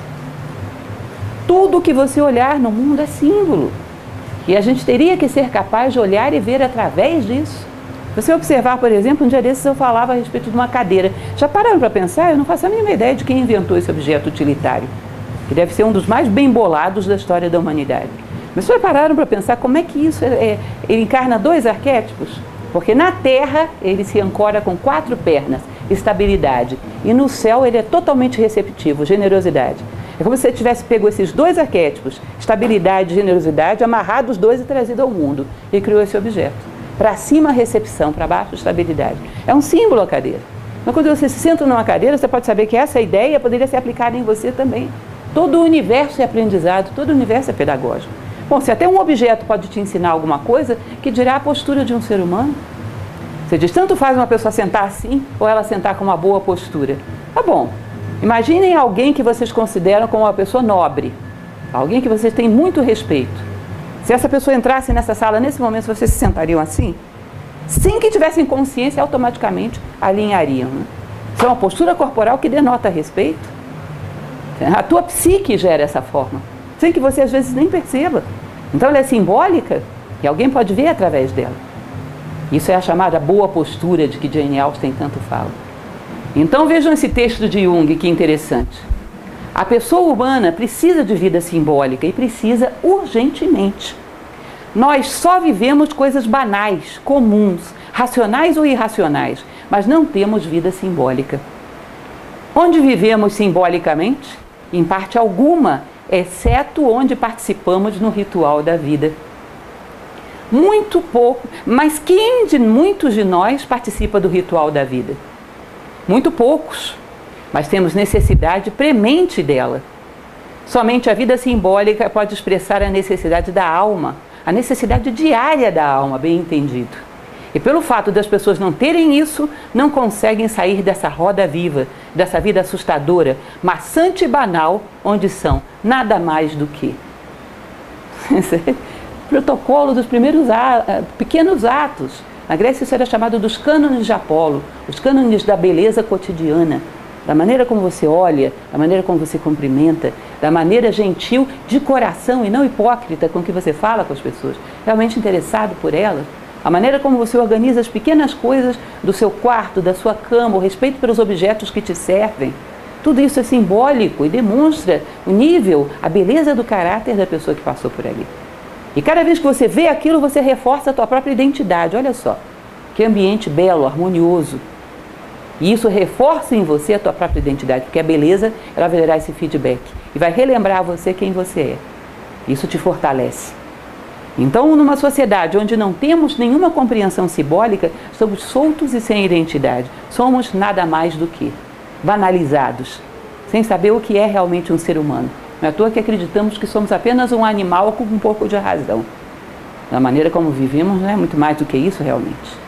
Tudo que você olhar no mundo é símbolo. E a gente teria que ser capaz de olhar e ver através disso. Se você observar, por exemplo, um dia desses eu falava a respeito de uma cadeira. Já pararam para pensar? Eu não faço a mínima ideia de quem inventou esse objeto utilitário, que deve ser um dos mais bem bolados da história da humanidade. Mas vocês pararam para pensar como é que isso é, é, ele encarna dois arquétipos? Porque na Terra ele se ancora com quatro pernas, estabilidade, e no céu ele é totalmente receptivo, generosidade. É como se você tivesse pego esses dois arquétipos, estabilidade e generosidade, amarrado os dois e trazido ao mundo, e criou esse objeto. Para cima, recepção, para baixo, estabilidade. É um símbolo a cadeira. Mas quando você se senta numa cadeira, você pode saber que essa ideia poderia ser aplicada em você também. Todo o universo é aprendizado, todo o universo é pedagógico. Bom, se até um objeto pode te ensinar alguma coisa, que dirá a postura de um ser humano? Você diz, tanto faz uma pessoa sentar assim, ou ela sentar com uma boa postura. Tá bom. Imaginem alguém que vocês consideram como uma pessoa nobre, alguém que vocês têm muito respeito. Se essa pessoa entrasse nessa sala, nesse momento, vocês se sentariam assim? Sem que tivessem consciência, automaticamente alinhariam. Né? Isso é uma postura corporal que denota respeito. A tua psique gera essa forma, sem que você às vezes nem perceba. Então ela é simbólica e alguém pode ver através dela. Isso é a chamada boa postura de que Jane Austen tanto fala. Então vejam esse texto de Jung, que interessante. A pessoa humana precisa de vida simbólica e precisa urgentemente. Nós só vivemos coisas banais, comuns, racionais ou irracionais, mas não temos vida simbólica. Onde vivemos simbolicamente? Em parte alguma, exceto onde participamos no ritual da vida. Muito pouco, mas quem de muitos de nós participa do ritual da vida? Muito poucos. Mas temos necessidade premente dela. Somente a vida simbólica pode expressar a necessidade da alma, a necessidade diária da alma, bem entendido. E pelo fato das pessoas não terem isso, não conseguem sair dessa roda viva, dessa vida assustadora, maçante e banal, onde são nada mais do que protocolo dos primeiros a, pequenos atos. Na Grécia isso era chamado dos cânones de Apolo, os cânones da beleza cotidiana. da maneira como você olha, da maneira como você cumprimenta, da maneira gentil, de coração e não hipócrita com que você fala com as pessoas, realmente interessado por elas, a maneira como você organiza as pequenas coisas do seu quarto, da sua cama, o respeito pelos objetos que te servem. Tudo isso é simbólico e demonstra o nível, a beleza do caráter da pessoa que passou por ali. E cada vez que você vê aquilo, você reforça a tua própria identidade. Olha só, que ambiente belo, harmonioso. E isso reforça em você a tua própria identidade, porque a beleza, ela vai gerar esse feedback e vai relembrar a você quem você é. Isso te fortalece. Então, numa sociedade onde não temos nenhuma compreensão simbólica, somos soltos e sem identidade. Somos nada mais do que banalizados, sem saber o que é realmente um ser humano. Não é à toa que acreditamos que somos apenas um animal com um pouco de razão. Da maneira como vivemos, não é muito mais do que isso realmente.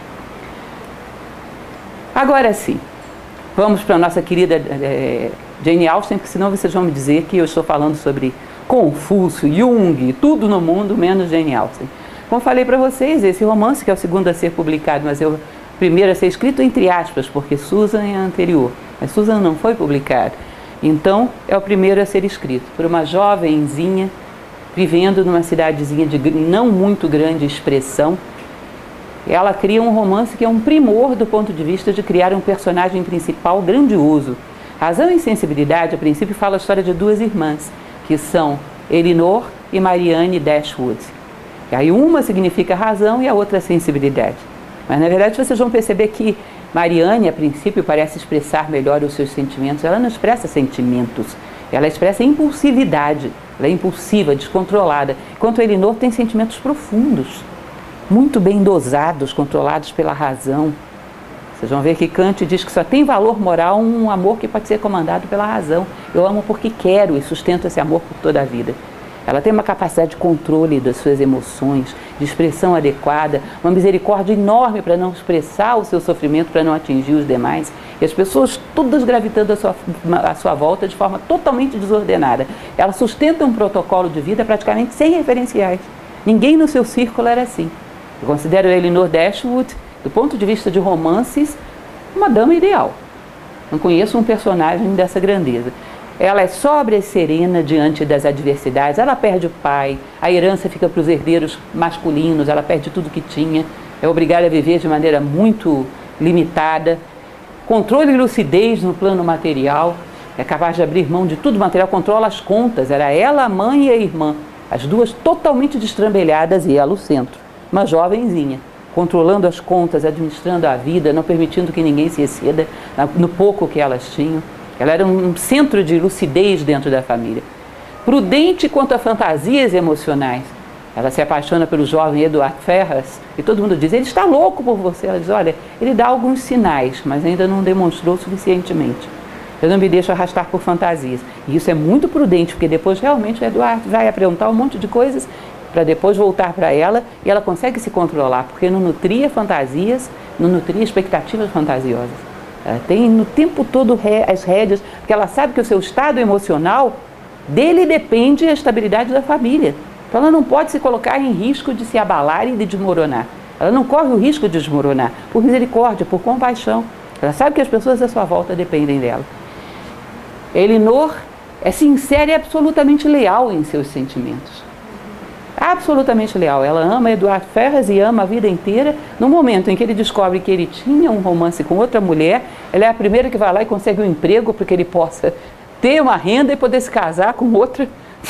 Agora sim, vamos para a nossa querida é, Jane Austen, porque senão vocês vão me dizer que eu estou falando sobre Confúcio, Jung, tudo no mundo, menos Jane Austen. Como falei para vocês, esse romance, que é o segundo a ser publicado, mas é o primeiro a ser escrito entre aspas, porque Susan é anterior, mas Susan não foi publicado. Então, é o primeiro a ser escrito por uma jovenzinha, vivendo numa cidadezinha de não muito grande expressão. Ela cria um romance que é um primor do ponto de vista de criar um personagem principal grandioso. Razão e Sensibilidade, a princípio, fala a história de duas irmãs, que são Elinor e Marianne Dashwood. E aí uma significa razão e a outra sensibilidade. Mas, na verdade, vocês vão perceber que Marianne, a princípio, parece expressar melhor os seus sentimentos. Ela não expressa sentimentos, ela expressa impulsividade. Ela é impulsiva, descontrolada. Enquanto Elinor tem sentimentos profundos, muito bem dosados, controlados pela razão. Vocês vão ver que Kant diz que só tem valor moral um amor que pode ser comandado pela razão. Eu amo porque quero e sustento esse amor por toda a vida. Ela tem uma capacidade de controle das suas emoções, de expressão adequada, uma misericórdia enorme para não expressar o seu sofrimento, para não atingir os demais. E as pessoas todas gravitando à sua, à sua volta de forma totalmente desordenada. Ela sustenta um protocolo de vida praticamente sem referenciais. Ninguém no seu círculo era assim. Eu considero Elinor Dashwood, do ponto de vista de romances, uma dama ideal. Não conheço um personagem dessa grandeza. Ela é sóbria e serena diante das adversidades. Ela perde o pai, a herança fica para os herdeiros masculinos, ela perde tudo que tinha, é obrigada a viver de maneira muito limitada. Controle e lucidez no plano material, é capaz de abrir mão de tudo material, controla as contas. Era ela, a mãe e a irmã, as duas totalmente destrambelhadas e ela o centro. Uma jovenzinha, controlando as contas, administrando a vida, não permitindo que ninguém se exceda no pouco que elas tinham. Ela era um centro de lucidez dentro da família. Prudente quanto a fantasias emocionais. Ela se apaixona pelo jovem Edward Ferrars e todo mundo diz, ele está louco por você. Ela diz, olha, ele dá alguns sinais, mas ainda não demonstrou suficientemente. Eu não me deixo arrastar por fantasias. E isso é muito prudente, porque depois realmente o Edward vai aprontar um monte de coisas para depois voltar para ela e ela consegue se controlar, porque não nutria fantasias, não nutria expectativas fantasiosas. Ela tem no tempo todo as rédeas, porque ela sabe que o seu estado emocional, dele depende a estabilidade da família. Então ela não pode se colocar em risco de se abalar e de desmoronar. Ela não corre o risco de desmoronar, por misericórdia, por compaixão. Ela sabe que as pessoas à sua volta dependem dela. Elinor é sincera e absolutamente leal em seus sentimentos. Absolutamente leal. Ela ama Edward Ferrars e ama a vida inteira. No momento em que ele descobre que ele tinha um romance com outra mulher, ela é a primeira que vai lá e consegue um emprego para que ele possa ter uma renda e poder se casar com outra.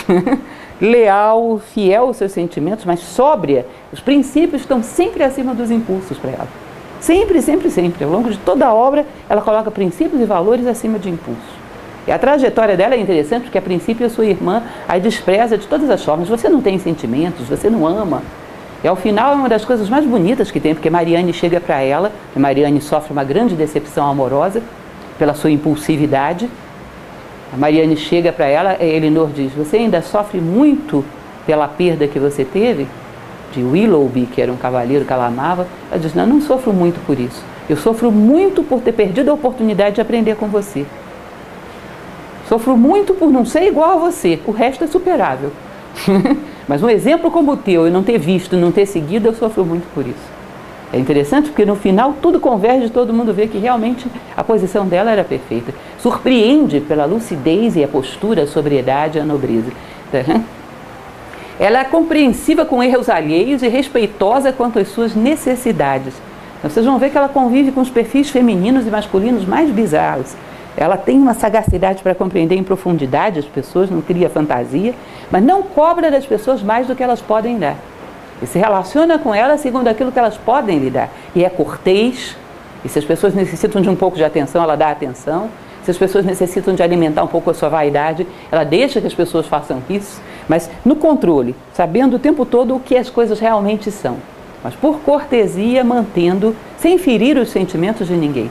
Leal, fiel aos seus sentimentos, mas sóbria. Os princípios estão sempre acima dos impulsos para ela. Sempre, sempre, sempre. Ao longo de toda a obra, ela coloca princípios e valores acima de impulsos. E a trajetória dela é interessante porque, a princípio, a sua irmã a despreza de todas as formas. Você não tem sentimentos, você não ama. E, ao final, é uma das coisas mais bonitas que tem, porque Marianne chega para ela, e Marianne sofre uma grande decepção amorosa pela sua impulsividade. A Marianne chega para ela, e Elinor diz, você ainda sofre muito pela perda que você teve? De Willoughby, que era um cavaleiro que ela amava. Ela diz, não, eu não sofro muito por isso. Eu sofro muito por ter perdido a oportunidade de aprender com você. Sofro muito por não ser igual a você, o resto é superável. Mas um exemplo como o teu, eu não ter visto, não ter seguido, eu sofro muito por isso. É interessante porque no final tudo converge, todo mundo vê que realmente a posição dela era perfeita. surpreende pela lucidez e a postura, a sobriedade e a nobreza. Ela é compreensiva com erros alheios e respeitosa quanto às suas necessidades. Então, vocês vão ver que ela convive com os perfis femininos e masculinos mais bizarros. Ela tem uma sagacidade para compreender em profundidade as pessoas, não cria fantasia, mas não cobra das pessoas mais do que elas podem dar. E se relaciona com elas segundo aquilo que elas podem lhe dar. E é cortês, e se as pessoas necessitam de um pouco de atenção, ela dá atenção. Se as pessoas necessitam de alimentar um pouco a sua vaidade, ela deixa que as pessoas façam isso, mas no controle, sabendo o tempo todo o que as coisas realmente são. Mas por cortesia, mantendo, sem ferir os sentimentos de ninguém.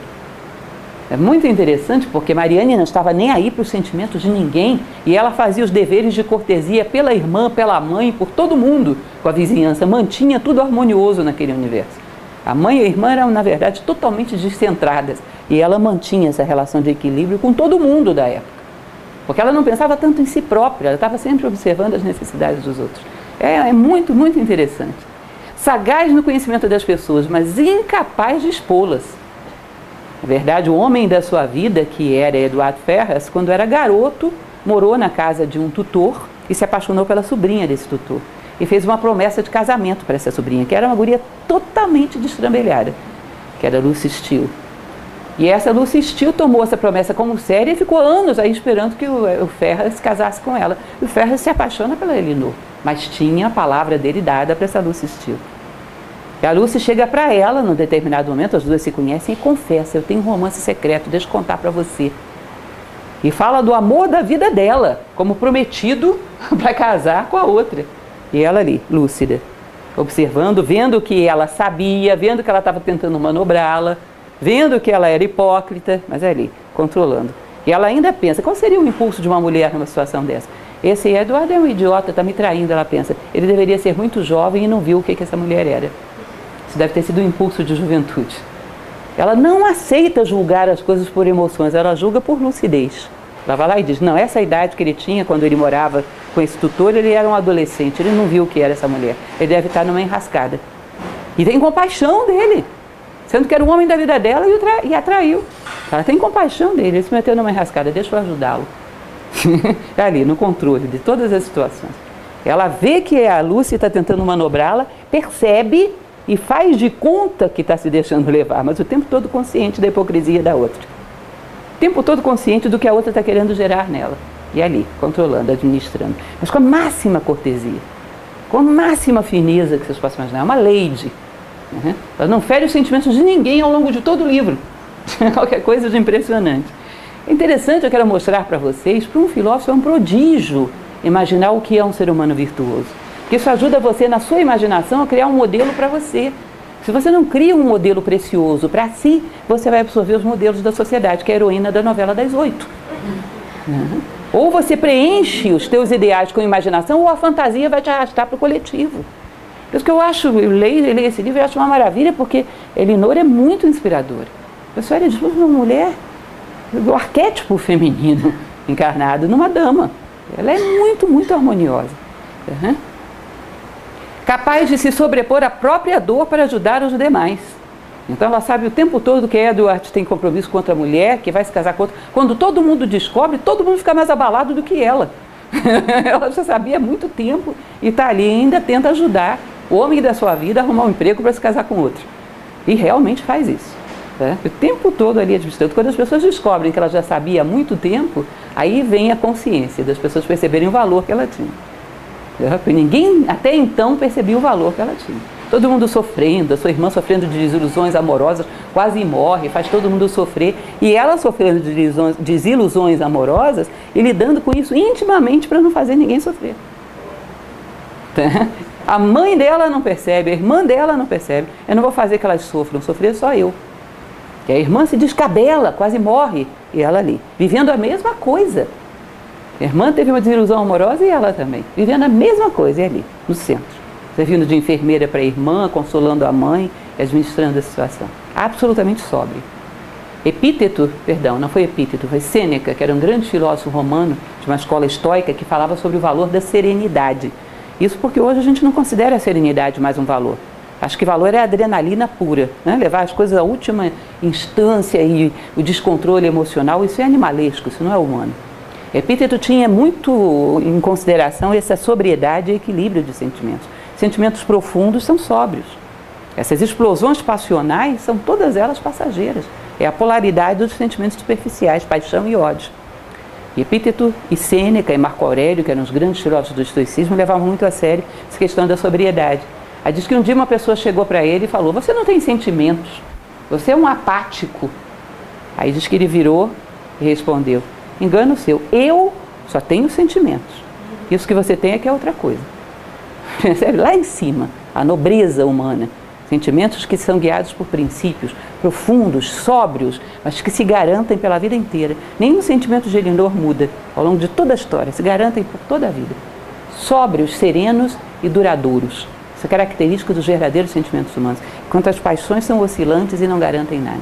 É muito interessante porque Mariane não estava nem aí para os sentimentos de ninguém e ela fazia os deveres de cortesia pela irmã, pela mãe, por todo mundo com a vizinhança, mantinha tudo harmonioso naquele universo. A mãe e a irmã eram, na verdade, totalmente descentradas e ela mantinha essa relação de equilíbrio com todo mundo da época. Porque ela não pensava tanto em si própria, ela estava sempre observando as necessidades dos outros. É, é muito, muito interessante. Sagaz no conhecimento das pessoas, mas incapaz de expô-las. Na verdade, o homem da sua vida, que era Eduardo Ferraz, quando era garoto, morou na casa de um tutor e se apaixonou pela sobrinha desse tutor. E fez uma promessa de casamento para essa sobrinha, que era uma guria totalmente destrambelhada, que era Lucy Steele. E essa Lucy Steele tomou essa promessa como séria e ficou anos aí esperando que o, o Ferraz se casasse com ela. E o Ferraz se apaixona pela Elinor, mas tinha a palavra dele dada para essa Lucy Steele. E a Lucy chega para ela, num determinado momento, as duas se conhecem e confessa: eu tenho um romance secreto, deixa eu contar para você. E fala do amor da vida dela, como prometido para casar com a outra. E ela ali, lúcida, observando, vendo que ela sabia, vendo que ela estava tentando manobrá-la, vendo que ela era hipócrita, mas ali, controlando. E ela ainda pensa: qual seria o impulso de uma mulher numa situação dessa? Esse Eduardo é um idiota, está me traindo, ela pensa. Ele deveria ser muito jovem e não viu o que, que essa mulher era. Isso deve ter sido um impulso de juventude. Ela não aceita julgar as coisas por emoções, ela julga por lucidez. Ela vai lá e diz: não, essa idade que ele tinha quando ele morava com esse tutor, ele era um adolescente, ele não viu o que era essa mulher. Ele deve estar numa enrascada. E tem compaixão dele, sendo que era o homem da vida dela e, o tra... e a traiu. Ela tem compaixão dele, ele se meteu numa enrascada, deixa eu ajudá-lo. Ali, no controle de todas as situações. Ela vê que a Lucy está tentando manobrá-la, percebe e faz de conta que está se deixando levar, mas o tempo todo consciente da hipocrisia da outra. O tempo todo consciente do que a outra está querendo gerar nela. E ali, controlando, administrando. Mas com a máxima cortesia, com a máxima fineza que vocês possam imaginar. É uma lady. Uhum. Ela não fere os sentimentos de ninguém ao longo de todo o livro. Qualquer coisa de impressionante. É interessante, eu quero mostrar para vocês, para um filósofo é um prodígio imaginar o que é um ser humano virtuoso. Porque isso ajuda você, na sua imaginação, a criar um modelo para você. Se você não cria um modelo precioso para si, você vai absorver os modelos da sociedade, que é a heroína da novela das oito. Uhum. Ou você preenche os teus ideais com imaginação, ou a fantasia vai te arrastar para o coletivo. Por isso que eu acho, eu leio, eu leio esse livro e acho uma maravilha, porque Elinor é muito inspiradora. A pessoa é de uma mulher, o arquétipo feminino encarnado numa dama. Ela é muito, muito harmoniosa. Uhum. Capaz de se sobrepor à própria dor para ajudar os demais. Então ela sabe o tempo todo que Edward tem compromisso com outra mulher, que vai se casar com outra. Quando todo mundo descobre, todo mundo fica mais abalado do que ela. Ela já sabia há muito tempo e está ali e ainda tenta ajudar o homem da sua vida a arrumar um emprego para se casar com outro. E realmente faz isso. Né? O tempo todo ali administrando. Quando as pessoas descobrem que ela já sabia há muito tempo, aí vem a consciência das pessoas perceberem o valor que ela tinha. Porque ninguém até então percebia o valor que ela tinha. Todo mundo sofrendo, a sua irmã sofrendo de desilusões amorosas, quase morre, faz todo mundo sofrer. E ela sofrendo de desilusões, desilusões amorosas e lidando com isso intimamente para não fazer ninguém sofrer. A mãe dela não percebe, a irmã dela não percebe. Eu não vou fazer que elas sofram, sofrer só eu. E a irmã se descabela, quase morre, e ela ali, vivendo a mesma coisa. A irmã teve uma desilusão amorosa e ela também, vivendo a mesma coisa, e ali, no centro. Servindo de enfermeira para a irmã, consolando a mãe, administrando a situação. Absolutamente sóbrio. Epíteto, perdão, não foi Epíteto, foi Sêneca, que era um grande filósofo romano, de uma escola estoica, que falava sobre o valor da serenidade. Isso porque hoje a gente não considera a serenidade mais um valor. Acho que valor é adrenalina pura, né? Levar as coisas à última instância e o descontrole emocional, isso é animalesco, isso não é humano. Epíteto tinha muito em consideração essa sobriedade e equilíbrio de sentimentos. Sentimentos profundos são sóbrios. Essas explosões passionais são todas elas passageiras. É a polaridade dos sentimentos superficiais, paixão e ódio. Epíteto e Sêneca e Marco Aurélio, que eram os grandes filósofos do estoicismo, levavam muito a sério essa questão da sobriedade. Aí diz que um dia uma pessoa chegou para ele e falou: você não tem sentimentos, você é um apático. Aí diz que ele virou e respondeu: engano seu, eu só tenho sentimentos. Isso que você tem é que é outra coisa. Lá em cima, a nobreza humana. Sentimentos que são guiados por princípios profundos, sóbrios, mas que se garantem pela vida inteira. Nenhum sentimento de Elinor muda ao longo de toda a história, se garantem por toda a vida. Sóbrios, serenos e duradouros. Essa é característica dos verdadeiros sentimentos humanos. Enquanto as paixões são oscilantes e não garantem nada.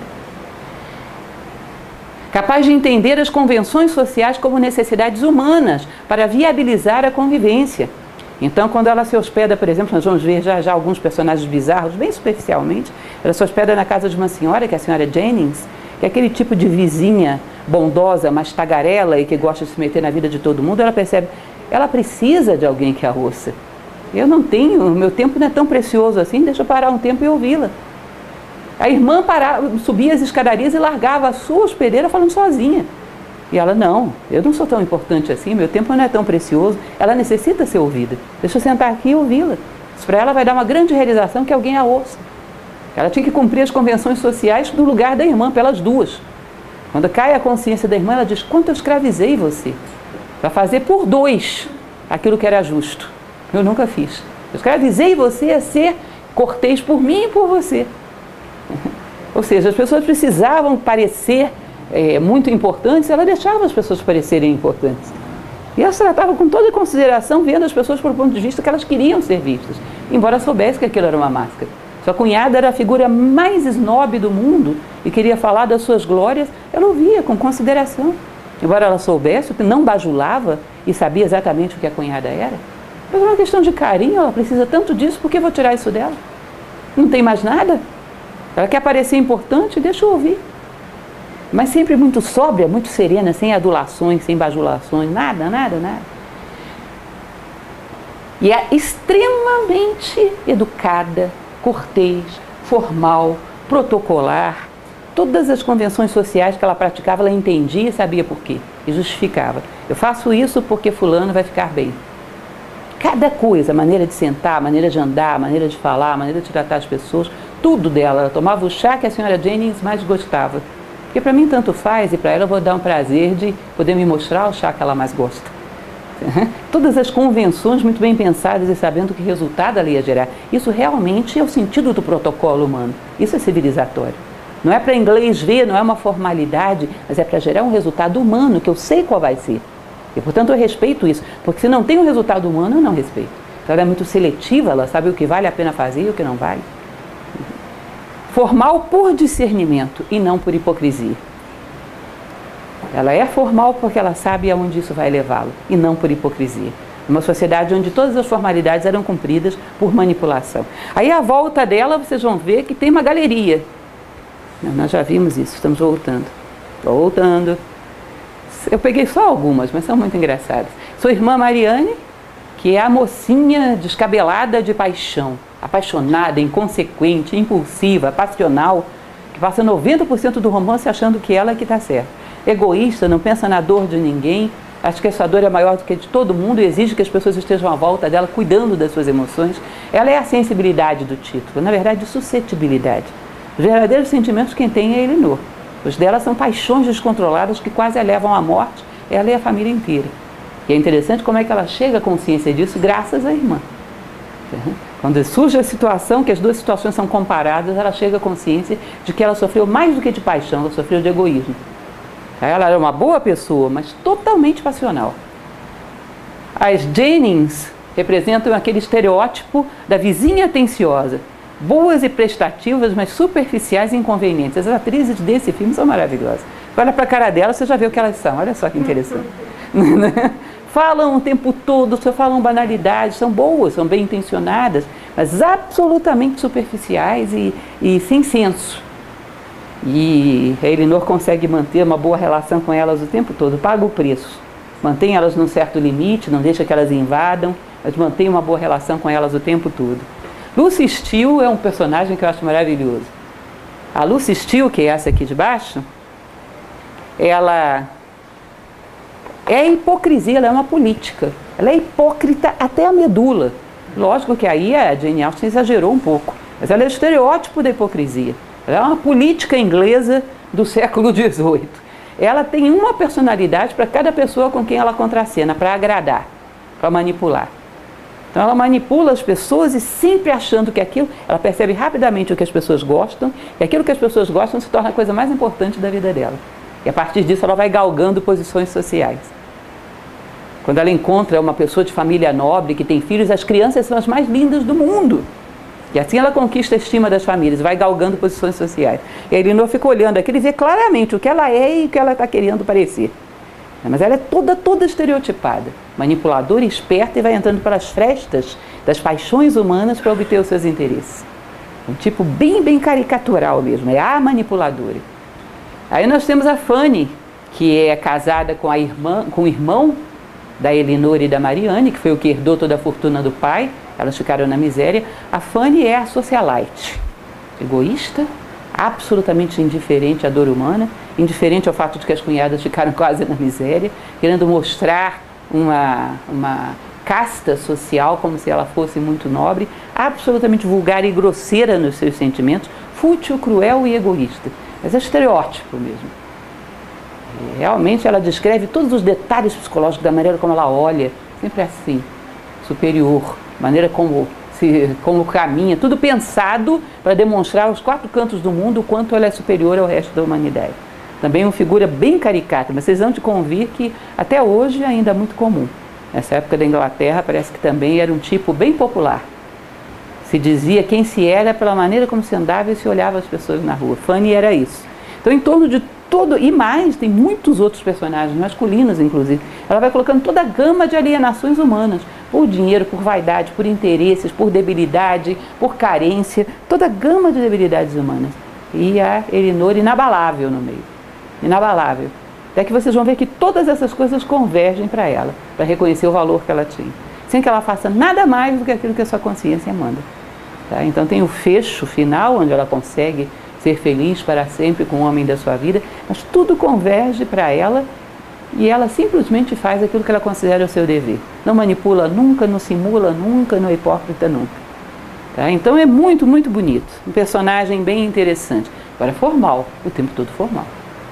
Capaz de entender as convenções sociais como necessidades humanas para viabilizar a convivência. Então, quando ela se hospeda, por exemplo, nós vamos ver já, já alguns personagens bizarros, bem superficialmente, ela se hospeda na casa de uma senhora, que é a senhora Jennings, que é aquele tipo de vizinha bondosa, mas tagarela e que gosta de se meter na vida de todo mundo. Ela percebe, ela precisa de alguém que a ouça. Eu não tenho, meu tempo não é tão precioso assim, deixa eu parar um tempo e ouvi-la. A irmã parava, subia as escadarias e largava a sua hospedeira falando sozinha. E ela: não, eu não sou tão importante assim, meu tempo não é tão precioso, ela necessita ser ouvida. Deixa eu sentar aqui e ouvi-la. Isso para ela vai dar uma grande realização, que alguém a ouça. Ela tinha que cumprir as convenções sociais no lugar da irmã, pelas duas. Quando cai a consciência da irmã, ela diz: quanto eu escravizei você para fazer por dois aquilo que era justo. Eu nunca fiz. Eu escravizei você a ser cortês por mim e por você. Ou seja, as pessoas precisavam parecer é, muito importantes, ela deixava as pessoas parecerem importantes. E ela tratava com toda consideração, vendo as pessoas por ponto de vista que elas queriam ser vistas, embora soubesse que aquilo era uma máscara. Sua cunhada era a figura mais snob do mundo e queria falar das suas glórias, ela ouvia com consideração. Embora ela soubesse, não bajulava e sabia exatamente o que a cunhada era. Mas é uma questão de carinho, ela precisa tanto disso, por que vou tirar isso dela? Não tem mais nada? Ela quer parecer importante, deixa eu ouvir. Mas sempre muito sóbria, muito serena, sem adulações, sem bajulações, nada, nada, nada. E é extremamente educada, cortês, formal, protocolar. Todas as convenções sociais que ela praticava, ela entendia e sabia por quê. E justificava. Eu faço isso porque fulano vai ficar bem. Cada coisa, a maneira de sentar, a maneira de andar, a maneira de falar, a maneira de tratar as pessoas, tudo dela. Ela tomava o chá que a senhora Jennings mais gostava. Porque para mim tanto faz, e para ela eu vou dar um prazer de poder me mostrar o chá que ela mais gosta. Todas as convenções muito bem pensadas e sabendo que resultado ela ia gerar. Isso realmente é o sentido do protocolo humano. Isso é civilizatório. Não é para inglês ver, não é uma formalidade, mas é para gerar um resultado humano, que eu sei qual vai ser. E, portanto, eu respeito isso. Porque se não tem um resultado humano, eu não respeito. Então, ela é muito seletiva, ela sabe o que vale a pena fazer e o que não vale. Formal por discernimento e não por hipocrisia. Ela é formal porque ela sabe aonde isso vai levá-lo e não por hipocrisia. Uma sociedade onde todas as formalidades eram cumpridas por manipulação. Aí, à volta dela, vocês vão ver que tem uma galeria. Não, nós já vimos isso, estamos voltando. Voltando. Eu peguei só algumas, mas são muito engraçadas. Sua irmã Mariane, que é a mocinha descabelada de paixão, apaixonada, inconsequente, impulsiva, passional, que passa noventa por cento do romance achando que ela é que está certa. Egoísta, não pensa na dor de ninguém, acha que a sua dor é maior do que a de todo mundo e exige que as pessoas estejam à volta dela, cuidando das suas emoções. Ela é a sensibilidade do título, na verdade, suscetibilidade. Os verdadeiros sentimentos quem tem é Elinor. Os dela são paixões descontroladas que quase a levam à morte, ela e a família inteira. E é interessante como é que ela chega à consciência disso graças à irmã. Quando surge a situação, que as duas situações são comparadas, ela chega à consciência de que ela sofreu mais do que de paixão, ela sofreu de egoísmo. Ela era uma boa pessoa, mas totalmente passional. As Jennings representam aquele estereótipo da vizinha atenciosa. Boas e prestativas, mas superficiais e inconvenientes. As atrizes desse filme são maravilhosas. Olha para a cara dela, você já vê o que elas são. Olha só que interessante. Falam o tempo todo, só falam banalidades, são boas, são bem intencionadas, mas absolutamente superficiais e, e sem senso. E a Elinor consegue manter uma boa relação com elas o tempo todo, paga o preço. Mantém elas num certo limite, não deixa que elas invadam, mas mantém uma boa relação com elas o tempo todo. Lucy Steele é um personagem que eu acho maravilhoso. A Lucy Steele, que é essa aqui de baixo, ela é hipocrisia, ela é uma política. Ela é hipócrita até a medula. Lógico que aí a Jane Austen exagerou um pouco, mas ela é o estereótipo da hipocrisia. Ela é uma política inglesa do século dezoito. Ela tem uma personalidade para cada pessoa com quem ela contracena, para agradar, para manipular. Então ela manipula as pessoas e sempre achando que aquilo, ela percebe rapidamente o que as pessoas gostam, e aquilo que as pessoas gostam se torna a coisa mais importante da vida dela. E a partir disso ela vai galgando posições sociais. Quando ela encontra uma pessoa de família nobre que tem filhos, as crianças são as mais lindas do mundo. E assim ela conquista a estima das famílias, vai galgando posições sociais. E a Elinor fica olhando aqui e vê claramente o que ela é e o que ela está querendo parecer. Mas ela é toda, toda estereotipada, manipuladora, esperta e vai entrando pelas frestas das paixões humanas para obter os seus interesses. Um tipo bem, bem caricatural mesmo, é a manipuladora. Aí nós temos a Fanny, que é casada com, a irmã, com o irmão da Elinor e da Marianne, que foi o que herdou toda a fortuna do pai, elas ficaram na miséria. A Fanny é a socialite, egoísta, absolutamente indiferente à dor humana, indiferente ao fato de que as cunhadas ficaram quase na miséria, querendo mostrar uma, uma casta social como se ela fosse muito nobre, absolutamente vulgar e grosseira nos seus sentimentos, fútil, cruel e egoísta. Mas é estereótipo mesmo. E realmente ela descreve todos os detalhes psicológicos da maneira como ela olha, sempre assim, superior, maneira como como caminha, tudo pensado para demonstrar aos quatro cantos do mundo o quanto ela é superior ao resto da humanidade. Também uma figura bem caricata, mas vocês vão te convir que até hoje ainda é muito comum. Nessa época da Inglaterra parece que também era um tipo bem popular. Se dizia quem se era pela maneira como se andava e se olhava as pessoas na rua. Fanny era isso. Então em torno de todo, e mais, tem muitos outros personagens, masculinos inclusive, ela vai colocando toda a gama de alienações humanas, por dinheiro, por vaidade, por interesses, por debilidade, por carência, toda a gama de debilidades humanas. E a Elinor inabalável no meio, inabalável. Até que vocês vão ver que todas essas coisas convergem para ela, para reconhecer o valor que ela tinha, sem que ela faça nada mais do que aquilo que a sua consciência manda. Tá? Então tem o fecho final, onde ela consegue ser feliz para sempre com o homem da sua vida, mas tudo converge para ela e ela simplesmente faz aquilo que ela considera o seu dever. Não manipula nunca, não simula nunca, não é hipócrita nunca. Tá? Então é muito, muito bonito. Um personagem bem interessante. Agora formal, o tempo todo formal.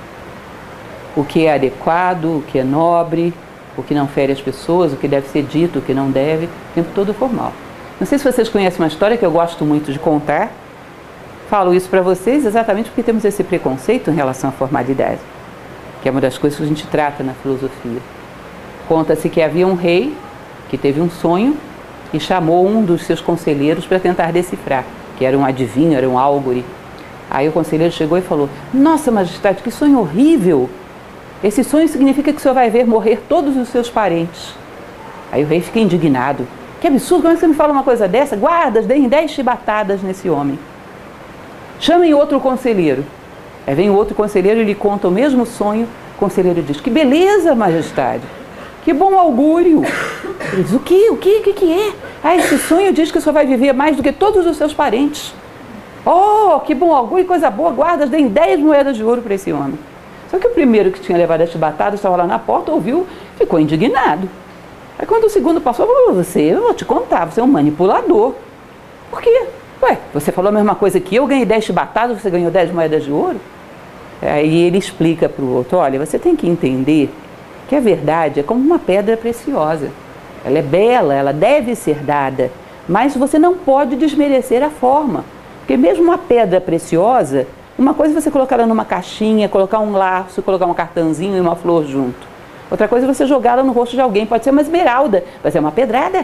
O que é adequado, o que é nobre, o que não fere as pessoas, o que deve ser dito, o que não deve, o tempo todo formal. Não sei se vocês conhecem uma história que eu gosto muito de contar. Falo isso para vocês exatamente porque temos esse preconceito em relação à formalidade, que é uma das coisas que a gente trata na filosofia. Conta-se que havia um rei que teve um sonho e chamou um dos seus conselheiros para tentar decifrar, que era um adivinho, era um álgore. Aí o conselheiro chegou e falou: "Nossa, majestade, que sonho horrível! Esse sonho significa que o senhor vai ver morrer todos os seus parentes." Aí o rei fica indignado. "Que absurdo, como é que você me fala uma coisa dessa? Guardas, deem dez chibatadas nesse homem. Chamem outro conselheiro." Aí vem o outro conselheiro e lhe conta o mesmo sonho. O conselheiro diz: "Que beleza, majestade! Que bom augúrio!" Ele diz: "O que? O que? O que que é?" "Ah, esse sonho diz que o senhor vai viver mais do que todos os seus parentes." "Oh, que bom augúrio, coisa boa, guardas, deem dez moedas de ouro para esse homem." Só que o primeiro que tinha levado as chibatadas estava lá na porta, ouviu, ficou indignado. Aí quando o segundo passou, falou: "Você, eu vou te contar, você é um manipulador." "Por quê?" "Ué, você falou a mesma coisa que eu, ganhei dez chibatadas, você ganhou dez moedas de ouro?" Aí ele explica para o outro: "Olha, você tem que entender que a verdade é como uma pedra preciosa. Ela é bela, ela deve ser dada, mas você não pode desmerecer a forma. Porque mesmo uma pedra preciosa, uma coisa é você colocar ela numa caixinha, colocar um laço, colocar um cartãozinho e uma flor junto. Outra coisa é você jogar ela no rosto de alguém, pode ser uma esmeralda, vai ser uma pedrada.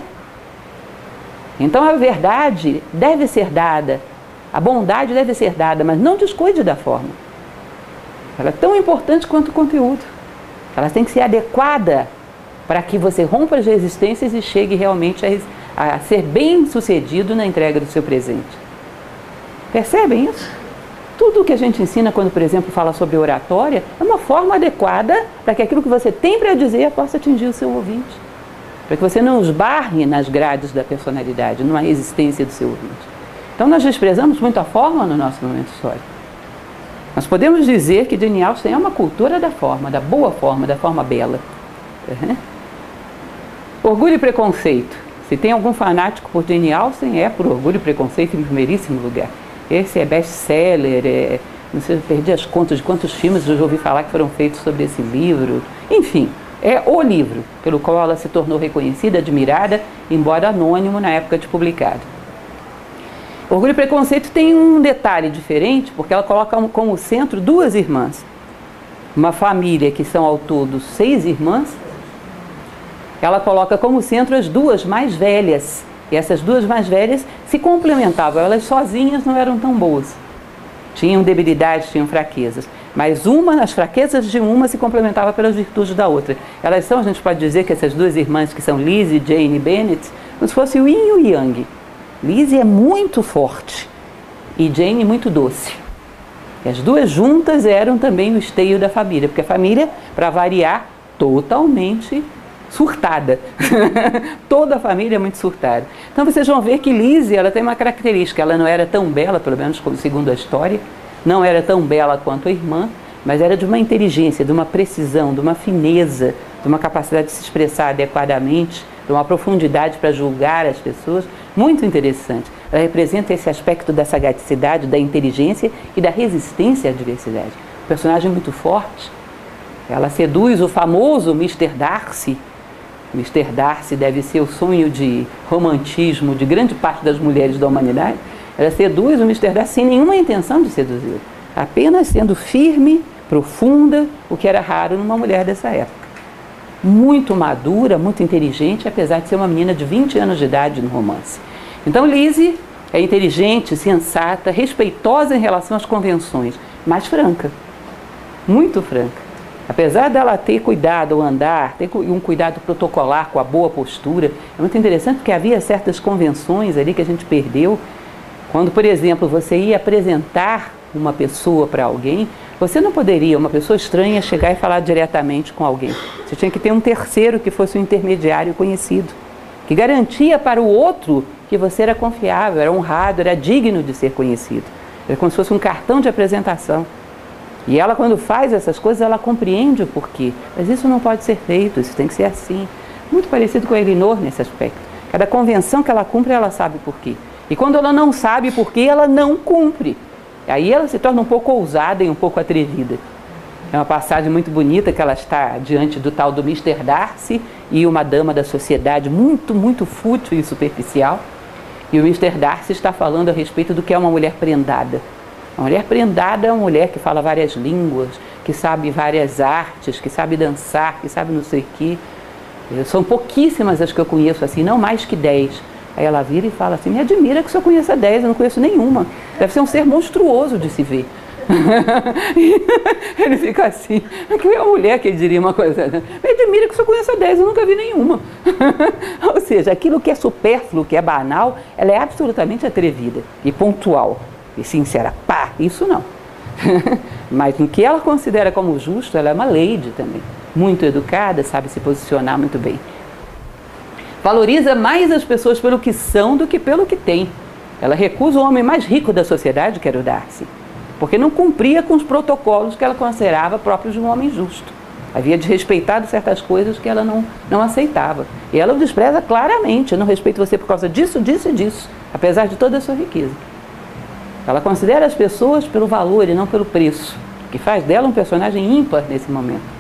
Então a verdade deve ser dada, a bondade deve ser dada, mas não descuide da forma. Ela é tão importante quanto o conteúdo. Ela tem que ser adequada para que você rompa as resistências e chegue realmente a ser bem sucedido na entrega do seu presente. Percebem isso? Tudo o que a gente ensina quando, por exemplo, fala sobre oratória é uma forma adequada para que aquilo que você tem para dizer possa atingir o seu ouvinte. Para que você não esbarre nas grades da personalidade, numa resistência do seu ouvinte. Então nós desprezamos muito a forma no nosso momento histórico. Nós podemos dizer que Jane Austen é uma cultura da forma, da boa forma, da forma bela. Uhum. Orgulho e Preconceito. Se tem algum fanático por Jane Austen, é por Orgulho e Preconceito em primeiríssimo lugar. Esse é best-seller, é, não sei, eu perdi as contas de quantos filmes eu já ouvi falar que foram feitos sobre esse livro. Enfim, é o livro pelo qual ela se tornou reconhecida, admirada, embora anônimo na época de publicado. Orgulho e Preconceito tem um detalhe diferente, porque ela coloca como centro duas irmãs. Uma família que são ao todo seis irmãs, ela coloca como centro as duas mais velhas. E essas duas mais velhas se complementavam, elas sozinhas não eram tão boas. Tinham debilidades, tinham fraquezas. Mas uma, as fraquezas de uma se complementava pelas virtudes da outra. Elas são, a gente pode dizer que essas duas irmãs que são Lizzie, Jane e Bennet, como se fosse o yin e o yang. Lizzie é muito forte e Jane muito doce. E as duas juntas eram também o esteio da família, porque a família, para variar, totalmente surtada. Toda a família é muito surtada. Então vocês vão ver que Lizzie, ela tem uma característica, ela não era tão bela, pelo menos segundo a história, não era tão bela quanto a irmã, mas era de uma inteligência, de uma precisão, de uma fineza, de uma capacidade de se expressar adequadamente, de uma profundidade para julgar as pessoas, muito interessante. Ela representa esse aspecto da sagacidade, da inteligência e da resistência à adversidade. Um personagem muito forte. Ela seduz o famoso mister Darcy. mister Darcy deve ser o sonho de romantismo de grande parte das mulheres da humanidade. Ela seduz o mister Darcy sem nenhuma intenção de seduzi-lo, apenas sendo firme, profunda, o que era raro numa mulher dessa época. Muito madura, muito inteligente, apesar de ser uma menina de vinte anos de idade no romance. Então Lizzie é inteligente, sensata, respeitosa em relação às convenções, mas franca, muito franca. Apesar dela ter cuidado ao andar, ter um cuidado protocolar com a boa postura, é muito interessante porque havia certas convenções ali que a gente perdeu. Quando, por exemplo, você ia apresentar uma pessoa para alguém, você não poderia, uma pessoa estranha, chegar e falar diretamente com alguém. Você tinha que ter um terceiro que fosse um intermediário conhecido, que garantia para o outro que você era confiável, era honrado, era digno de ser conhecido. Era como se fosse um cartão de apresentação. E ela, quando faz essas coisas, ela compreende o porquê. Mas isso não pode ser feito, isso tem que ser assim. Muito parecido com a Elinor nesse aspecto. Cada convenção que ela cumpre, ela sabe porquê. E quando ela não sabe porquê, ela não cumpre. Aí ela se torna um pouco ousada e um pouco atrevida. É uma passagem muito bonita que ela está diante do tal do mister Darcy e uma dama da sociedade muito, muito fútil e superficial. E o mister Darcy está falando a respeito do que é uma mulher prendada. Uma mulher prendada é uma mulher que fala várias línguas, que sabe várias artes, que sabe dançar, que sabe não sei o quê. São pouquíssimas as que eu conheço assim, não mais que dez. Aí ela vira e fala assim, me admira que o senhor conheça dez, eu não conheço nenhuma. Deve ser um ser monstruoso de se ver. Ele fica assim, que é a mulher que ele diria uma coisa, né? Me admira que o senhor conheça dez, eu nunca vi nenhuma. Ou seja, aquilo que é supérfluo, que é banal, ela é absolutamente atrevida e pontual e sincera. Pá, isso não. Mas no que ela considera como justo, ela é uma lady também. Muito educada, sabe se posicionar muito bem. Valoriza mais as pessoas pelo que são do que pelo que têm. Ela recusa o homem mais rico da sociedade, que era o Darcy, porque não cumpria com os protocolos que ela considerava próprios de um homem justo. Havia desrespeitado certas coisas que ela não, não aceitava. E ela o despreza claramente. Eu não respeito você por causa disso, disso e disso, apesar de toda a sua riqueza. Ela considera as pessoas pelo valor e não pelo preço, que faz dela um personagem ímpar nesse momento.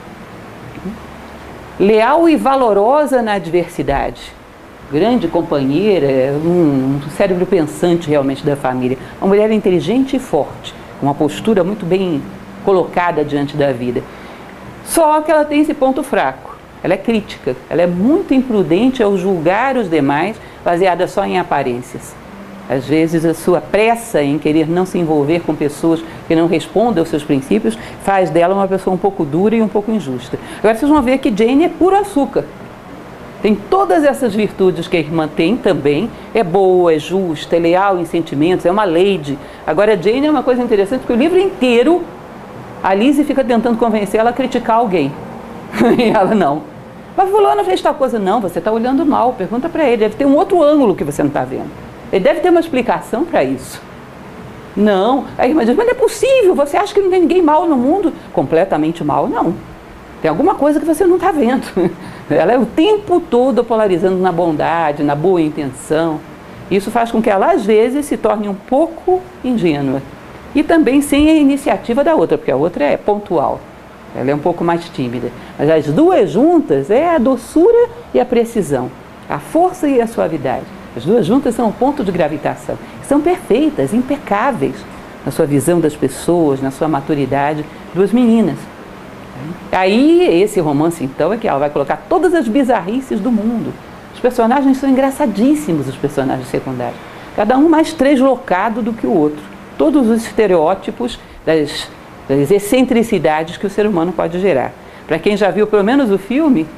Leal e valorosa na adversidade. Grande companheira, um, um cérebro pensante realmente da família. Uma mulher inteligente e forte, com uma postura muito bem colocada diante da vida. Só que ela tem esse ponto fraco. Ela é crítica, ela é muito imprudente ao julgar os demais, baseada só em aparências. Às vezes a sua pressa em querer não se envolver com pessoas que não respondem aos seus princípios faz dela uma pessoa um pouco dura e um pouco injusta. Agora vocês vão ver que Jane é puro açúcar. Tem todas essas virtudes que a irmã tem também. É boa, é justa, é leal em sentimentos, é uma lady. Agora a Jane é uma coisa interessante, porque o livro inteiro a Lizzie fica tentando convencer ela a criticar alguém. E ela não. Mas fulano fez tal coisa. Não, você está olhando mal, pergunta para ele. Deve ter um outro ângulo que você não está vendo. Ele deve ter uma explicação para isso. Não. A irmã diz, mas não é possível, você acha que não tem ninguém mal no mundo? Completamente mal, não. Tem alguma coisa que você não está vendo. Ela é o tempo todo polarizando na bondade, na boa intenção. Isso faz com que ela, às vezes, se torne um pouco ingênua. E também sem a iniciativa da outra, porque a outra é pontual. Ela é um pouco mais tímida. Mas as duas juntas é a doçura e a precisão. A força e a suavidade. As duas juntas são o ponto de gravitação. São perfeitas, impecáveis na sua visão das pessoas, na sua maturidade. Duas meninas. Aí, esse romance, então, é que ela vai colocar todas as bizarrices do mundo. Os personagens são engraçadíssimos, os personagens secundários. Cada um mais translocado do que o outro. Todos os estereótipos das, das excentricidades que o ser humano pode gerar. Para quem já viu pelo menos o filme,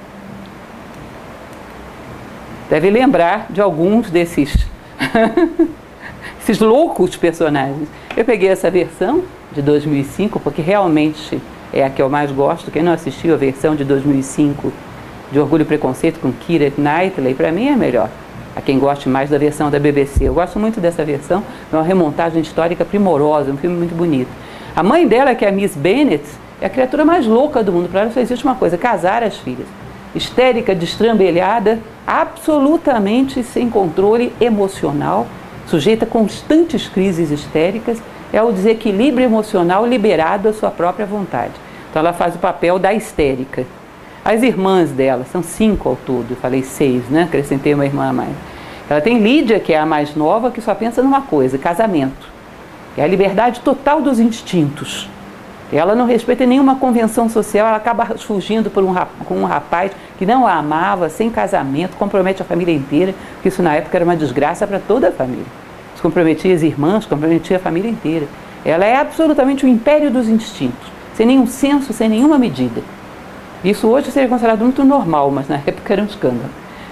deve lembrar de alguns desses esses loucos personagens. Eu peguei essa versão de dois mil e cinco, porque realmente é a que eu mais gosto. Quem não assistiu a versão de dois mil e cinco de Orgulho e Preconceito com Keira Knightley, para mim é melhor. A quem goste mais da versão da B B C. Eu gosto muito dessa versão, é uma remontagem histórica primorosa, um filme muito bonito. A mãe dela, que é a Miss Bennet, é a criatura mais louca do mundo. Para ela só existe uma coisa, casar as filhas. Histérica, destrambelhada, absolutamente sem controle emocional, sujeita a constantes crises histéricas, é o desequilíbrio emocional liberado à sua própria vontade. Então ela faz o papel da histérica. As irmãs dela, são cinco ao todo, eu falei seis, né? Acrescentei uma irmã a mais. Ela tem Lídia, que é a mais nova, que só pensa numa coisa, casamento. É a liberdade total dos instintos. Ela não respeita nenhuma convenção social, ela acaba fugindo por um, com um rapaz que não a amava, sem casamento, compromete a família inteira, porque isso na época era uma desgraça para toda a família. Se comprometia as irmãs, comprometia a família inteira. Ela é absolutamente o império dos instintos, sem nenhum senso, sem nenhuma medida. Isso hoje seria considerado muito normal, mas na época era um escândalo.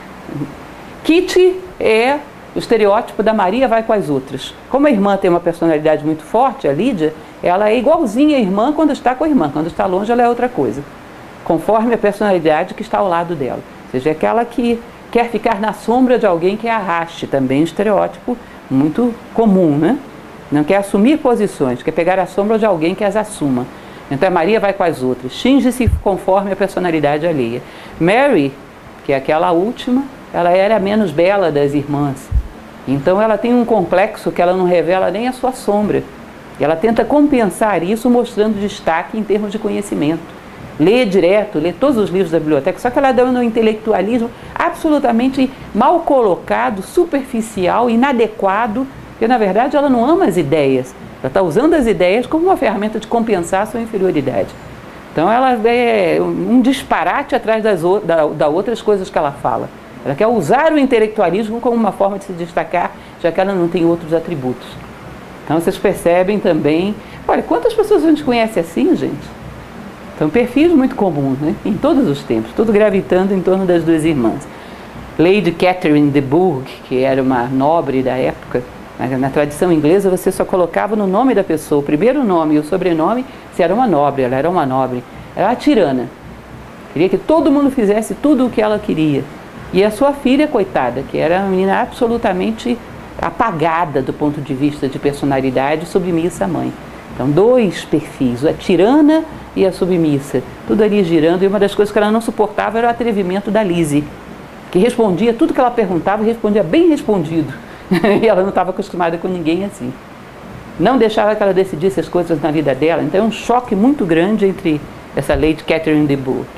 Kitty é o estereótipo da Maria vai com as outras. Como a irmã tem uma personalidade muito forte, a Lídia, ela é igualzinha à irmã quando está com a irmã. Quando está longe, ela é outra coisa. Conforme a personalidade que está ao lado dela. Ou seja, é aquela que quer ficar na sombra de alguém que a arraste. Também um estereótipo muito comum, né? Não quer assumir posições, quer pegar a sombra de alguém que as assuma. Então a Maria vai com as outras, xinge-se conforme a personalidade alheia. Mary, que é aquela última, ela era a menos bela das irmãs. Então ela tem um complexo que ela não revela nem a sua sombra. E ela tenta compensar isso mostrando destaque em termos de conhecimento. Lê direto, lê todos os livros da biblioteca, só que ela dá um intelectualismo absolutamente mal colocado, superficial, inadequado, porque na verdade ela não ama as ideias. Ela está usando as ideias como uma ferramenta de compensar a sua inferioridade. Então ela é um disparate atrás das da, da outras coisas que ela fala. Ela quer usar o intelectualismo como uma forma de se destacar, já que ela não tem outros atributos. Então vocês percebem também... Olha, quantas pessoas a gente conhece assim, gente? São perfis muito comuns, né? Em todos os tempos, tudo gravitando em torno das duas irmãs. Lady Catherine de Bourgh, que era uma nobre da época, na tradição inglesa você só colocava no nome da pessoa, o primeiro nome e o sobrenome, se era uma nobre, ela era uma nobre. Era uma tirana. Queria que todo mundo fizesse tudo o que ela queria. E a sua filha, coitada, que era uma menina absolutamente apagada do ponto de vista de personalidade, submissa à mãe. Então, dois perfis, a tirana e a submissa, tudo ali girando. E uma das coisas que ela não suportava era o atrevimento da Lizzie, que respondia tudo que ela perguntava e respondia bem respondido. E ela não estava acostumada com ninguém assim. Não deixava que ela decidisse as coisas na vida dela. Então é um choque muito grande entre essa Lady Catherine de Bourgh.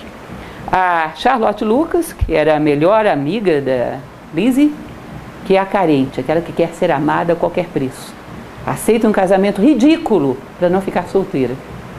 A Charlotte Lucas, que era a melhor amiga da Lizzie, que é a carente, aquela que quer ser amada a qualquer preço. Aceita um casamento ridículo para não ficar solteira.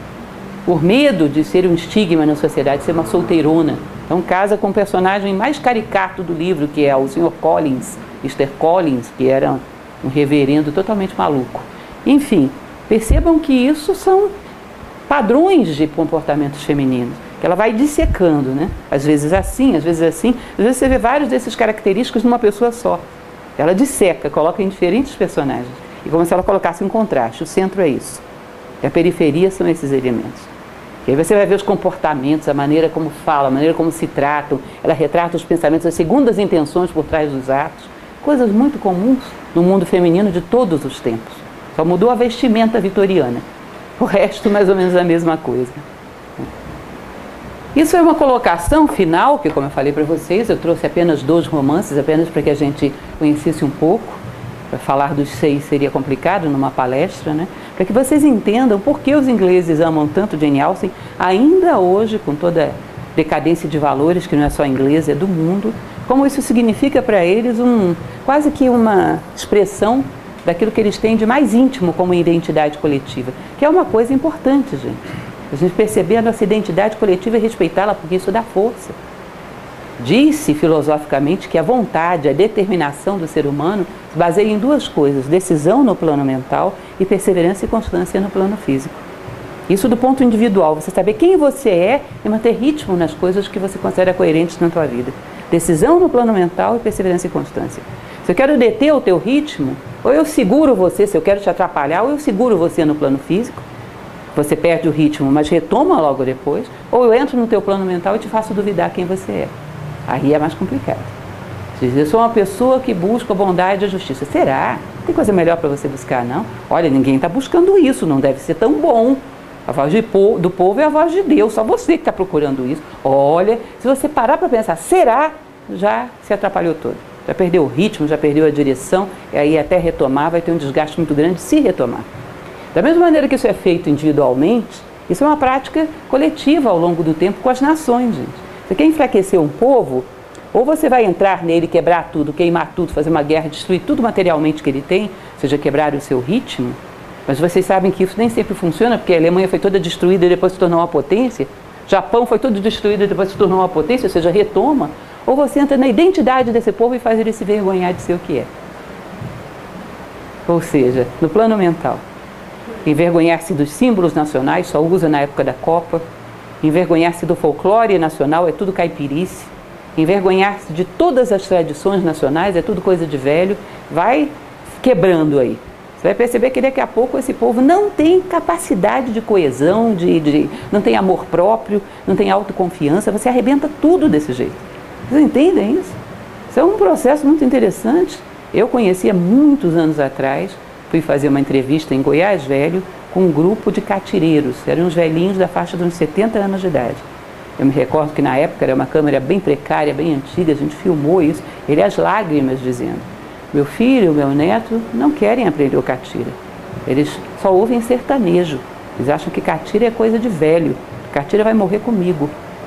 Por medo de ser um estigma na sociedade, ser uma solteirona. Então casa com o personagem mais caricato do livro, que é o senhor Collins, mister Collins, que era um reverendo totalmente maluco. Enfim, percebam que isso são padrões de comportamentos femininos. que ela vai dissecando, né? Às vezes assim, às vezes assim, às vezes você vê vários desses característicos numa pessoa só. Ela disseca, coloca em diferentes personagens, e como se ela colocasse um contraste. O centro é isso, e a periferia são esses elementos. E aí você vai ver os comportamentos, a maneira como fala, a maneira como se tratam, ela retrata os pensamentos, as segundas intenções por trás dos atos, coisas muito comuns no mundo feminino de todos os tempos. Só mudou a vestimenta vitoriana, o resto mais ou menos a mesma coisa. Isso é uma colocação final, que como eu falei para vocês, eu trouxe apenas dois romances, apenas para que a gente conhecesse um pouco. Para falar dos seis seria complicado numa palestra, né? Para que vocês entendam por que os ingleses amam tanto Jane Austen, ainda hoje, com toda a decadência de valores, que não é só inglesa, é do mundo, como isso significa para eles um, quase que uma expressão daquilo que eles têm de mais íntimo como identidade coletiva, que é uma coisa importante, gente. A gente perceber a nossa identidade coletiva e respeitá-la, porque isso dá força. Diz-se filosoficamente que a vontade, a determinação do ser humano se baseia em duas coisas: decisão no plano mental e perseverança e constância no plano físico. Isso do ponto individual, você saber quem você é e manter ritmo nas coisas que você considera coerentes na tua vida. Decisão no plano mental e perseverança e constância. Se eu quero deter o teu ritmo, ou eu seguro você, se eu quero te atrapalhar, ou eu seguro você no plano físico, você perde o ritmo, mas retoma logo depois, ou eu entro no teu plano mental e te faço duvidar quem você é. Aí é mais complicado. Eu sou uma pessoa que busca a bondade e a justiça. Será? Não tem coisa melhor para você buscar, não? Olha, ninguém está buscando isso, não deve ser tão bom. A voz de po- do povo é a voz de Deus, só você que está procurando isso. Olha, se você parar para pensar, será? Já se atrapalhou todo. Já perdeu o ritmo, já perdeu a direção, e aí até retomar vai ter um desgaste muito grande se retomar. Da mesma maneira que isso é feito individualmente, isso é uma prática coletiva ao longo do tempo com as nações, gente. Você quer enfraquecer um povo, ou você vai entrar nele, quebrar tudo, queimar tudo, fazer uma guerra, destruir tudo materialmente que ele tem, ou seja, quebrar o seu ritmo, mas vocês sabem que isso nem sempre funciona, porque a Alemanha foi toda destruída e depois se tornou uma potência, o Japão foi todo destruído e depois se tornou uma potência, ou seja, retoma, ou você entra na identidade desse povo e faz ele se vergonhar de ser o que é. Ou seja, no plano mental. Envergonhar-se dos símbolos nacionais, só usa na época da Copa. Envergonhar-se do folclore nacional, é tudo caipirice. Envergonhar-se de todas as tradições nacionais, é tudo coisa de velho. Vai quebrando aí. Você vai perceber que daqui a pouco esse povo não tem capacidade de coesão, de, de, não tem amor próprio, não tem autoconfiança. Você arrebenta tudo desse jeito. Vocês entendem isso? Isso é um processo muito interessante. Eu conhecia muitos anos atrás, fui fazer uma entrevista em Goiás Velho com um grupo de catireiros, eram uns velhinhos da faixa de uns setenta anos de idade. Eu me recordo que na época era uma câmera bem precária, bem antiga, a gente filmou isso, ele às lágrimas dizendo: meu filho, meu neto não querem aprender o catira, eles só ouvem sertanejo, eles acham que catira é coisa de velho, catira vai morrer comigo.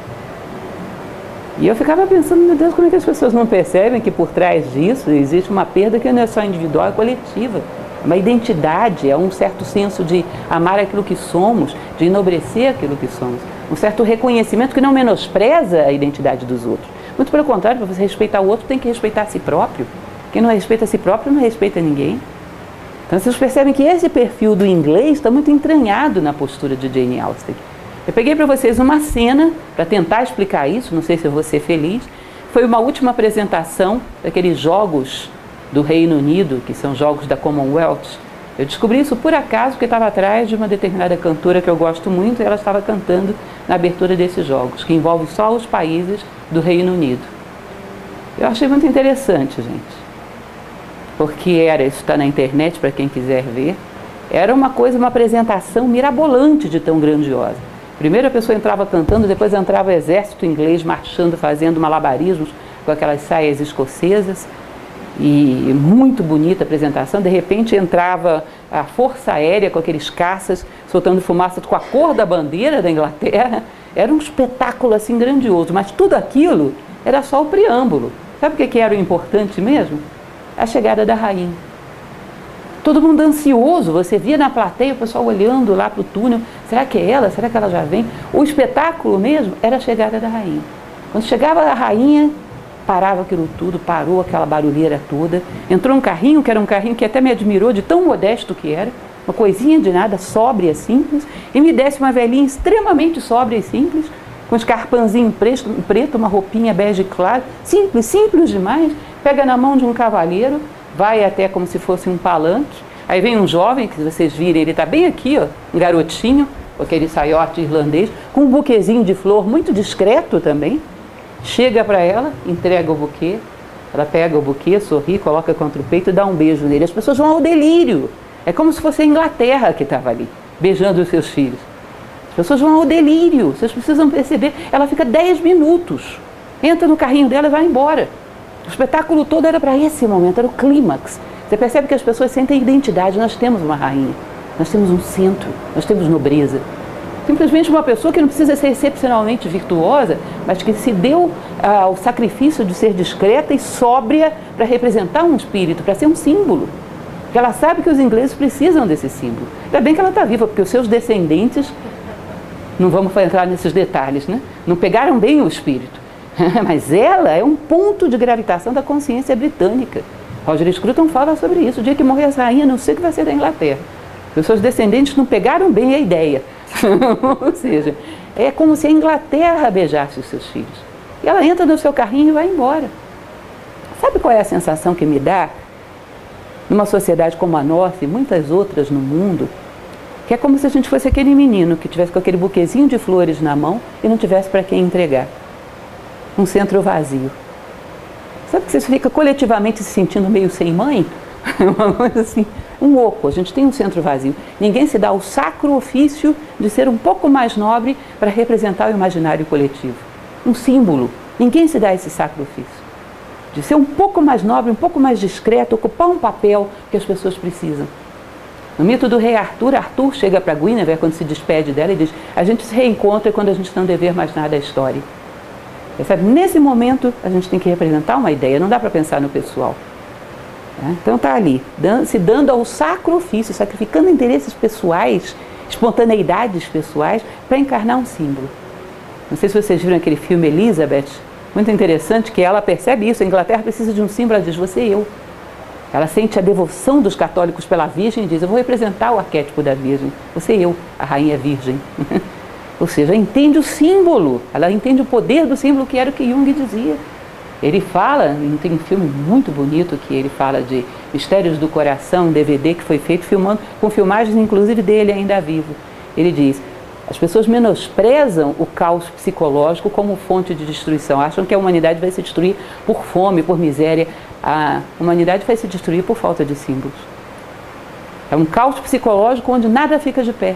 E eu ficava pensando, meu Deus, como é que as pessoas não percebem que por trás disso existe uma perda que não é só individual, é coletiva. Uma identidade, é um certo senso de amar aquilo que somos, de enobrecer aquilo que somos. Um certo reconhecimento que não menospreza a identidade dos outros. Muito pelo contrário, para você respeitar o outro, tem que respeitar a si próprio. Quem não respeita a si próprio não respeita ninguém. Então vocês percebem que esse perfil do inglês está muito entranhado na postura de Jane Austen. Eu peguei para vocês uma cena para tentar explicar isso, não sei se eu vou ser feliz. Foi uma última apresentação daqueles jogos do Reino Unido, que são jogos da Commonwealth. Eu descobri isso por acaso, porque estava atrás de uma determinada cantora que eu gosto muito, e ela estava cantando na abertura desses jogos, que envolve só os países do Reino Unido. Eu achei muito interessante, gente, porque era, isso está na internet para quem quiser ver, era uma coisa, uma apresentação mirabolante de tão grandiosa. Primeiro a pessoa entrava cantando, depois entrava o exército inglês marchando, fazendo malabarismos com aquelas saias escocesas, e muito bonita a apresentação. De repente entrava a Força Aérea com aqueles caças soltando fumaça com a cor da bandeira da Inglaterra. Era um espetáculo assim grandioso, mas tudo aquilo era só o preâmbulo. Sabe o que era o importante mesmo? A chegada da rainha. Todo mundo ansioso, você via na plateia o pessoal olhando lá para o túnel, será que é ela? Será que ela já vem? O espetáculo mesmo era a chegada da rainha. Quando chegava a rainha, parava aquilo tudo, parou aquela barulheira toda, entrou um carrinho, que era um carrinho que até me admirou de tão modesto que era, uma coisinha de nada, sóbria, simples, e me desce uma velhinha extremamente sóbria e simples, com escarpãozinho preto, preto, uma roupinha bege claro, simples, simples demais, pega na mão de um cavalheiro, vai até como se fosse um palanque, aí vem um jovem, que vocês virem, ele está bem aqui, ó, um garotinho, com aquele saiote irlandês, com um buquezinho de flor muito discreto também, chega para ela, entrega o buquê, ela pega o buquê, sorri, coloca contra o peito e dá um beijo nele. As pessoas vão ao delírio. É como se fosse a Inglaterra que estava ali, beijando os seus filhos. As pessoas vão ao delírio, vocês precisam perceber. Ela fica dez minutos, entra no carrinho dela e vai embora. O espetáculo todo era para esse momento, era o clímax. Você percebe que as pessoas sentem identidade. Nós temos uma rainha, nós temos um centro, nós temos nobreza. Simplesmente uma pessoa que não precisa ser excepcionalmente virtuosa, mas que se deu ah, ao sacrifício de ser discreta e sóbria para representar um espírito, para ser um símbolo. Porque ela sabe que os ingleses precisam desse símbolo. Ainda bem que ela está viva, porque os seus descendentes, não vamos entrar nesses detalhes, né? Não pegaram bem o espírito. Mas ela é um ponto de gravitação da consciência britânica. Roger Scruton fala sobre isso. O dia que morrer essa rainha, não sei o que vai ser da Inglaterra. Os seus descendentes não pegaram bem a ideia. Ou seja, é como se a Inglaterra beijasse os seus filhos. E ela entra no seu carrinho e vai embora. Sabe qual é a sensação que me dá? Numa sociedade como a nossa e muitas outras no mundo, que é como se a gente fosse aquele menino que tivesse com aquele buquezinho de flores na mão e não tivesse para quem entregar. Um centro vazio. Sabe que você fica coletivamente se sentindo meio sem mãe? Uma coisa assim, um oco. A gente tem um centro vazio. Ninguém se dá o sacro ofício de ser um pouco mais nobre para representar o imaginário coletivo. Um símbolo. Ninguém se dá esse sacro ofício. De ser um pouco mais nobre, um pouco mais discreto, ocupar um papel que as pessoas precisam. No mito do rei Arthur, Arthur chega para Guinevere quando se despede dela e diz: a gente se reencontra quando a gente não dever mais nada à história. Percebe? Nesse momento a gente tem que representar uma ideia, não dá para pensar no pessoal. Então está ali, se dando ao sacro ofício, sacrificando interesses pessoais, espontaneidades pessoais, para encarnar um símbolo. Não sei se vocês viram aquele filme Elizabeth, muito interessante, que ela percebe isso. A Inglaterra precisa de um símbolo, ela diz: você e eu. Ela sente a devoção dos católicos pela Virgem e diz: eu vou representar o arquétipo da Virgem, você e eu, a Rainha Virgem. Ou seja, entende o símbolo, ela entende o poder do símbolo, que era o que Jung dizia. Ele fala, tem um filme muito bonito que ele fala de Mistérios do Coração, um D V D que foi feito filmando, com filmagens inclusive dele ainda vivo. Ele diz: as pessoas menosprezam o caos psicológico como fonte de destruição, acham que a humanidade vai se destruir por fome, por miséria. A humanidade vai se destruir por falta de símbolos. É um caos psicológico onde nada fica de pé.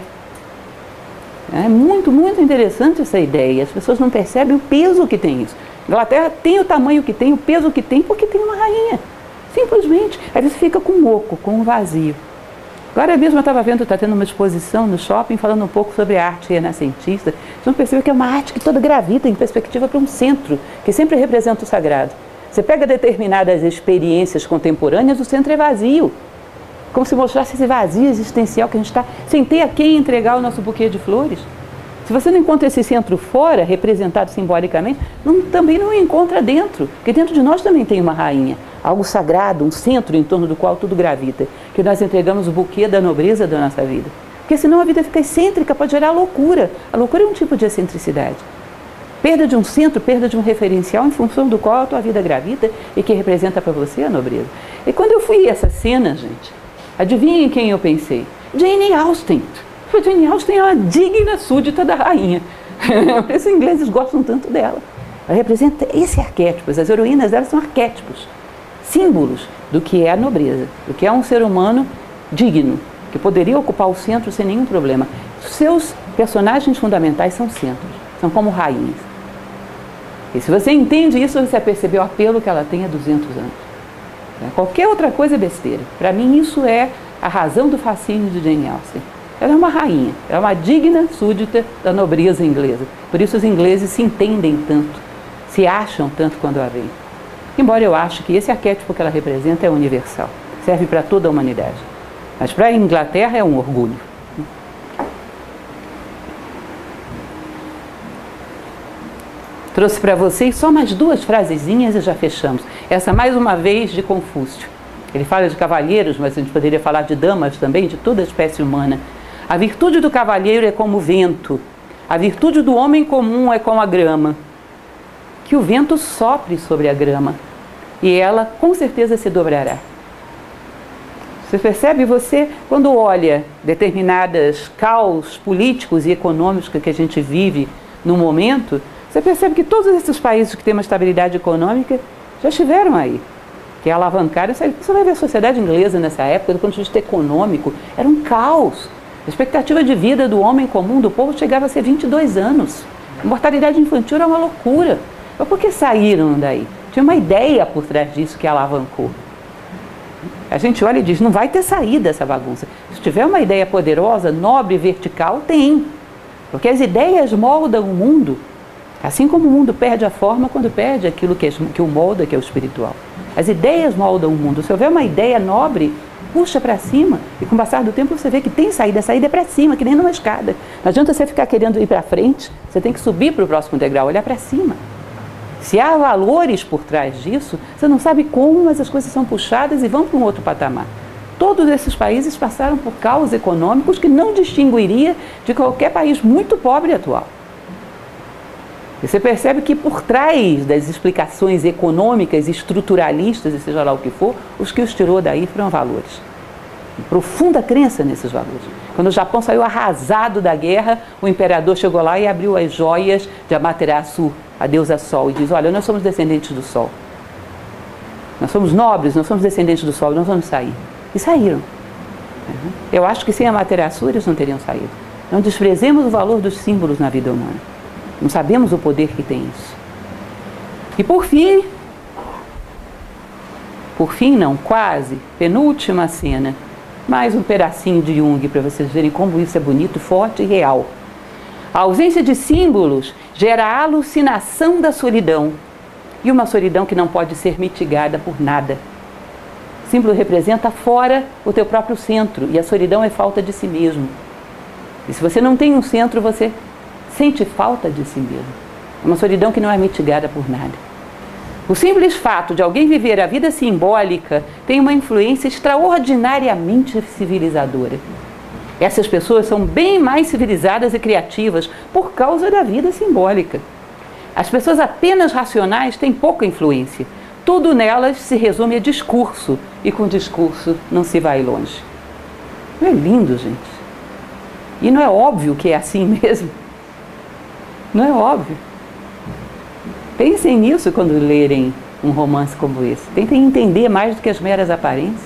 É muito, muito interessante essa ideia. As pessoas não percebem o peso que tem isso. A Inglaterra tem o tamanho que tem, o peso que tem, porque tem uma rainha. Simplesmente. Aí você fica com um oco, com um vazio. Agora mesmo eu estava vendo, está tendo uma exposição no shopping falando um pouco sobre a arte renascentista. Vocês vão perceber que é uma arte que toda gravita em perspectiva para um centro, que sempre representa o sagrado. Você pega determinadas experiências contemporâneas, o centro é vazio. Como se mostrasse esse vazio existencial que a gente está sem ter a quem entregar o nosso buquê de flores. Se você não encontra esse centro fora, representado simbolicamente, não, também não o encontra dentro, porque dentro de nós também tem uma rainha, algo sagrado, um centro em torno do qual tudo gravita, que nós entregamos o buquê da nobreza da nossa vida. Porque senão a vida fica excêntrica, pode gerar loucura. A loucura é um tipo de excentricidade. Perda de um centro, perda de um referencial em função do qual a tua vida gravita e que representa para você a nobreza. E quando eu fui a essa cena, gente, adivinhem quem eu pensei? Jane Austen. Jane Austen é uma digna súdita da rainha. Por isso os ingleses gostam tanto dela. Ela representa esse arquétipo. As heroínas delas são arquétipos, símbolos do que é a nobreza, do que é um ser humano digno, que poderia ocupar o centro sem nenhum problema. Seus personagens fundamentais são centros, são como rainhas. E se você entende isso, você vai perceber o apelo que ela tem há duzentos anos. Qualquer outra coisa é besteira. Para mim, isso é a razão do fascínio de Jane Austen. Ela é uma rainha, ela é uma digna súdita da nobreza inglesa. Por isso os ingleses se entendem tanto, se acham tanto quando a veem. Embora eu ache que esse arquétipo que ela representa é universal, serve para toda a humanidade. Mas para a Inglaterra é um orgulho. Trouxe para vocês só mais duas frasezinhas e já fechamos. Essa mais uma vez de Confúcio. Ele fala de cavalheiros, mas a gente poderia falar de damas também, de toda a espécie humana. A virtude do cavalheiro é como o vento. A virtude do homem comum é como a grama, que o vento sopre sobre a grama, e ela com certeza se dobrará. Você percebe, você, quando olha determinadas caos políticos e econômicos que a gente vive no momento, você percebe que todos esses países que têm uma estabilidade econômica já estiveram aí, que alavancaram. Você vai ver a sociedade inglesa nessa época, do ponto de vista econômico, era um caos. A expectativa de vida do homem comum, do povo, chegava a ser vinte e dois anos. A mortalidade infantil era uma loucura. Mas por que saíram daí? Tinha uma ideia por trás disso que alavancou. A gente olha e diz, não vai ter saída essa bagunça. Se tiver uma ideia poderosa, nobre, vertical, tem. Porque as ideias moldam o mundo. Assim como o mundo perde a forma quando perde aquilo que, é, que o molda, que é o espiritual. As ideias moldam o mundo. Se houver uma ideia nobre, puxa para cima. E com o passar do tempo você vê que tem saída. A saída é para cima, que nem numa escada. Não adianta você ficar querendo ir para frente. Você tem que subir para o próximo degrau, olhar para cima. Se há valores por trás disso, você não sabe como, mas as coisas são puxadas e vão para um outro patamar. Todos esses países passaram por caos econômicos que não distinguiria de qualquer país muito pobre atual. E você percebe que por trás das explicações econômicas, estruturalistas, e seja lá o que for, os que os tirou daí foram valores. Profunda crença nesses valores. Quando o Japão saiu arrasado da guerra, o imperador chegou lá e abriu as joias de Amaterasu, a deusa Sol, e diz, olha, nós somos descendentes do Sol. Nós somos nobres, nós somos descendentes do Sol, nós vamos sair. E saíram. Eu acho que sem Amaterasu eles não teriam saído. Não desprezemos o valor dos símbolos na vida humana. Não sabemos o poder que tem isso. E por fim, por fim não, quase, penúltima cena, mais um pedacinho de Jung para vocês verem como isso é bonito, forte e real. A ausência de símbolos gera a alucinação da solidão, e uma solidão que não pode ser mitigada por nada. O símbolo representa fora o teu próprio centro, e a solidão é falta de si mesmo. E se você não tem um centro, você sente falta de si mesmo. É uma solidão que não é mitigada por nada. O simples fato de alguém viver a vida simbólica tem uma influência extraordinariamente civilizadora. Essas pessoas são bem mais civilizadas e criativas por causa da vida simbólica. As pessoas apenas racionais têm pouca influência. Tudo nelas se resume a discurso, e com discurso não se vai longe. Não é lindo, gente? E não é óbvio que é assim mesmo? Não é óbvio? Pensem nisso quando lerem um romance como esse. Tentem entender mais do que as meras aparências.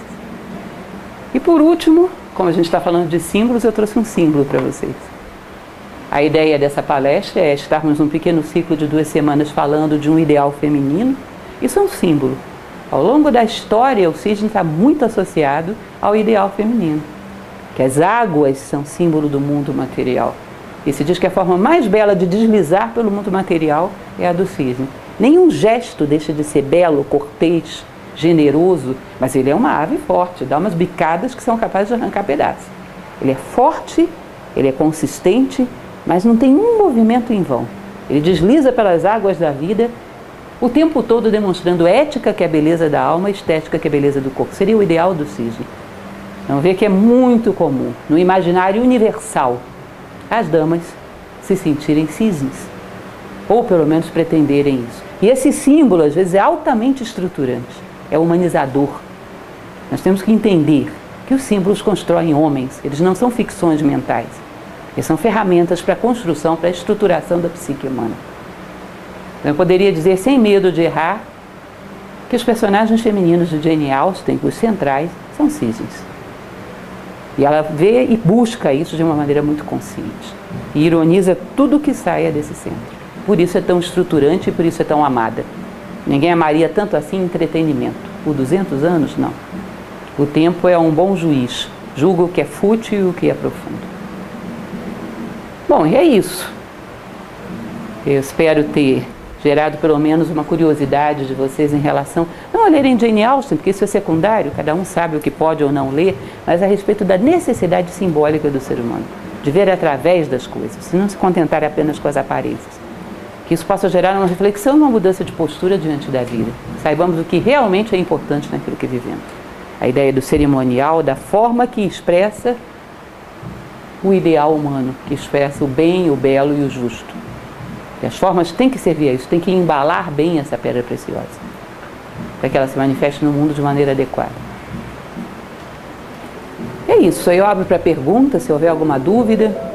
E por último, como a gente está falando de símbolos, eu trouxe um símbolo para vocês. A ideia dessa palestra é estarmos num pequeno ciclo de duas semanas falando de um ideal feminino. Isso é um símbolo. Ao longo da história, o cisne está muito associado ao ideal feminino. Que as águas são símbolo do mundo material. E se diz que a forma mais bela de deslizar pelo mundo material é a do cisne. Nenhum gesto deixa de ser belo, cortês, generoso, mas ele é uma ave forte, dá umas bicadas que são capazes de arrancar pedaços. Ele é forte, ele é consistente, mas não tem um movimento em vão. Ele desliza pelas águas da vida, o tempo todo demonstrando ética, que é a beleza da alma, estética, que é a beleza do corpo. Seria o ideal do cisne. Vamos ver que é muito comum, no imaginário universal, as damas se sentirem cisnes, ou pelo menos pretenderem isso. E esse símbolo, às vezes, é altamente estruturante, é humanizador. Nós temos que entender que os símbolos constroem homens, eles não são ficções mentais, eles são ferramentas para a construção, para a estruturação da psique humana. Eu poderia dizer, sem medo de errar, que os personagens femininos de Jane Austen, os centrais, são cisnes. E ela vê e busca isso de uma maneira muito consciente. E ironiza tudo que saia desse centro. Por isso é tão estruturante e por isso é tão amada. Ninguém amaria tanto assim entretenimento. Por duzentos anos, não. O tempo é um bom juiz. Julga o que é fútil e o que é profundo. Bom, e é isso. Eu espero ter gerado pelo menos uma curiosidade de vocês em relação, não a lerem Jane Austen, porque isso é secundário, cada um sabe o que pode ou não ler, mas a respeito da necessidade simbólica do ser humano, de ver através das coisas, se não se contentar apenas com as aparências. Que isso possa gerar uma reflexão e uma mudança de postura diante da vida. Saibamos o que realmente é importante naquilo que vivemos. A ideia do cerimonial, da forma que expressa o ideal humano, que expressa o bem, o belo e o justo. E as formas têm que servir a isso, têm que embalar bem essa pedra preciosa, para que ela se manifeste no mundo de maneira adequada. É isso, aí eu abro para pergunta, se houver alguma dúvida.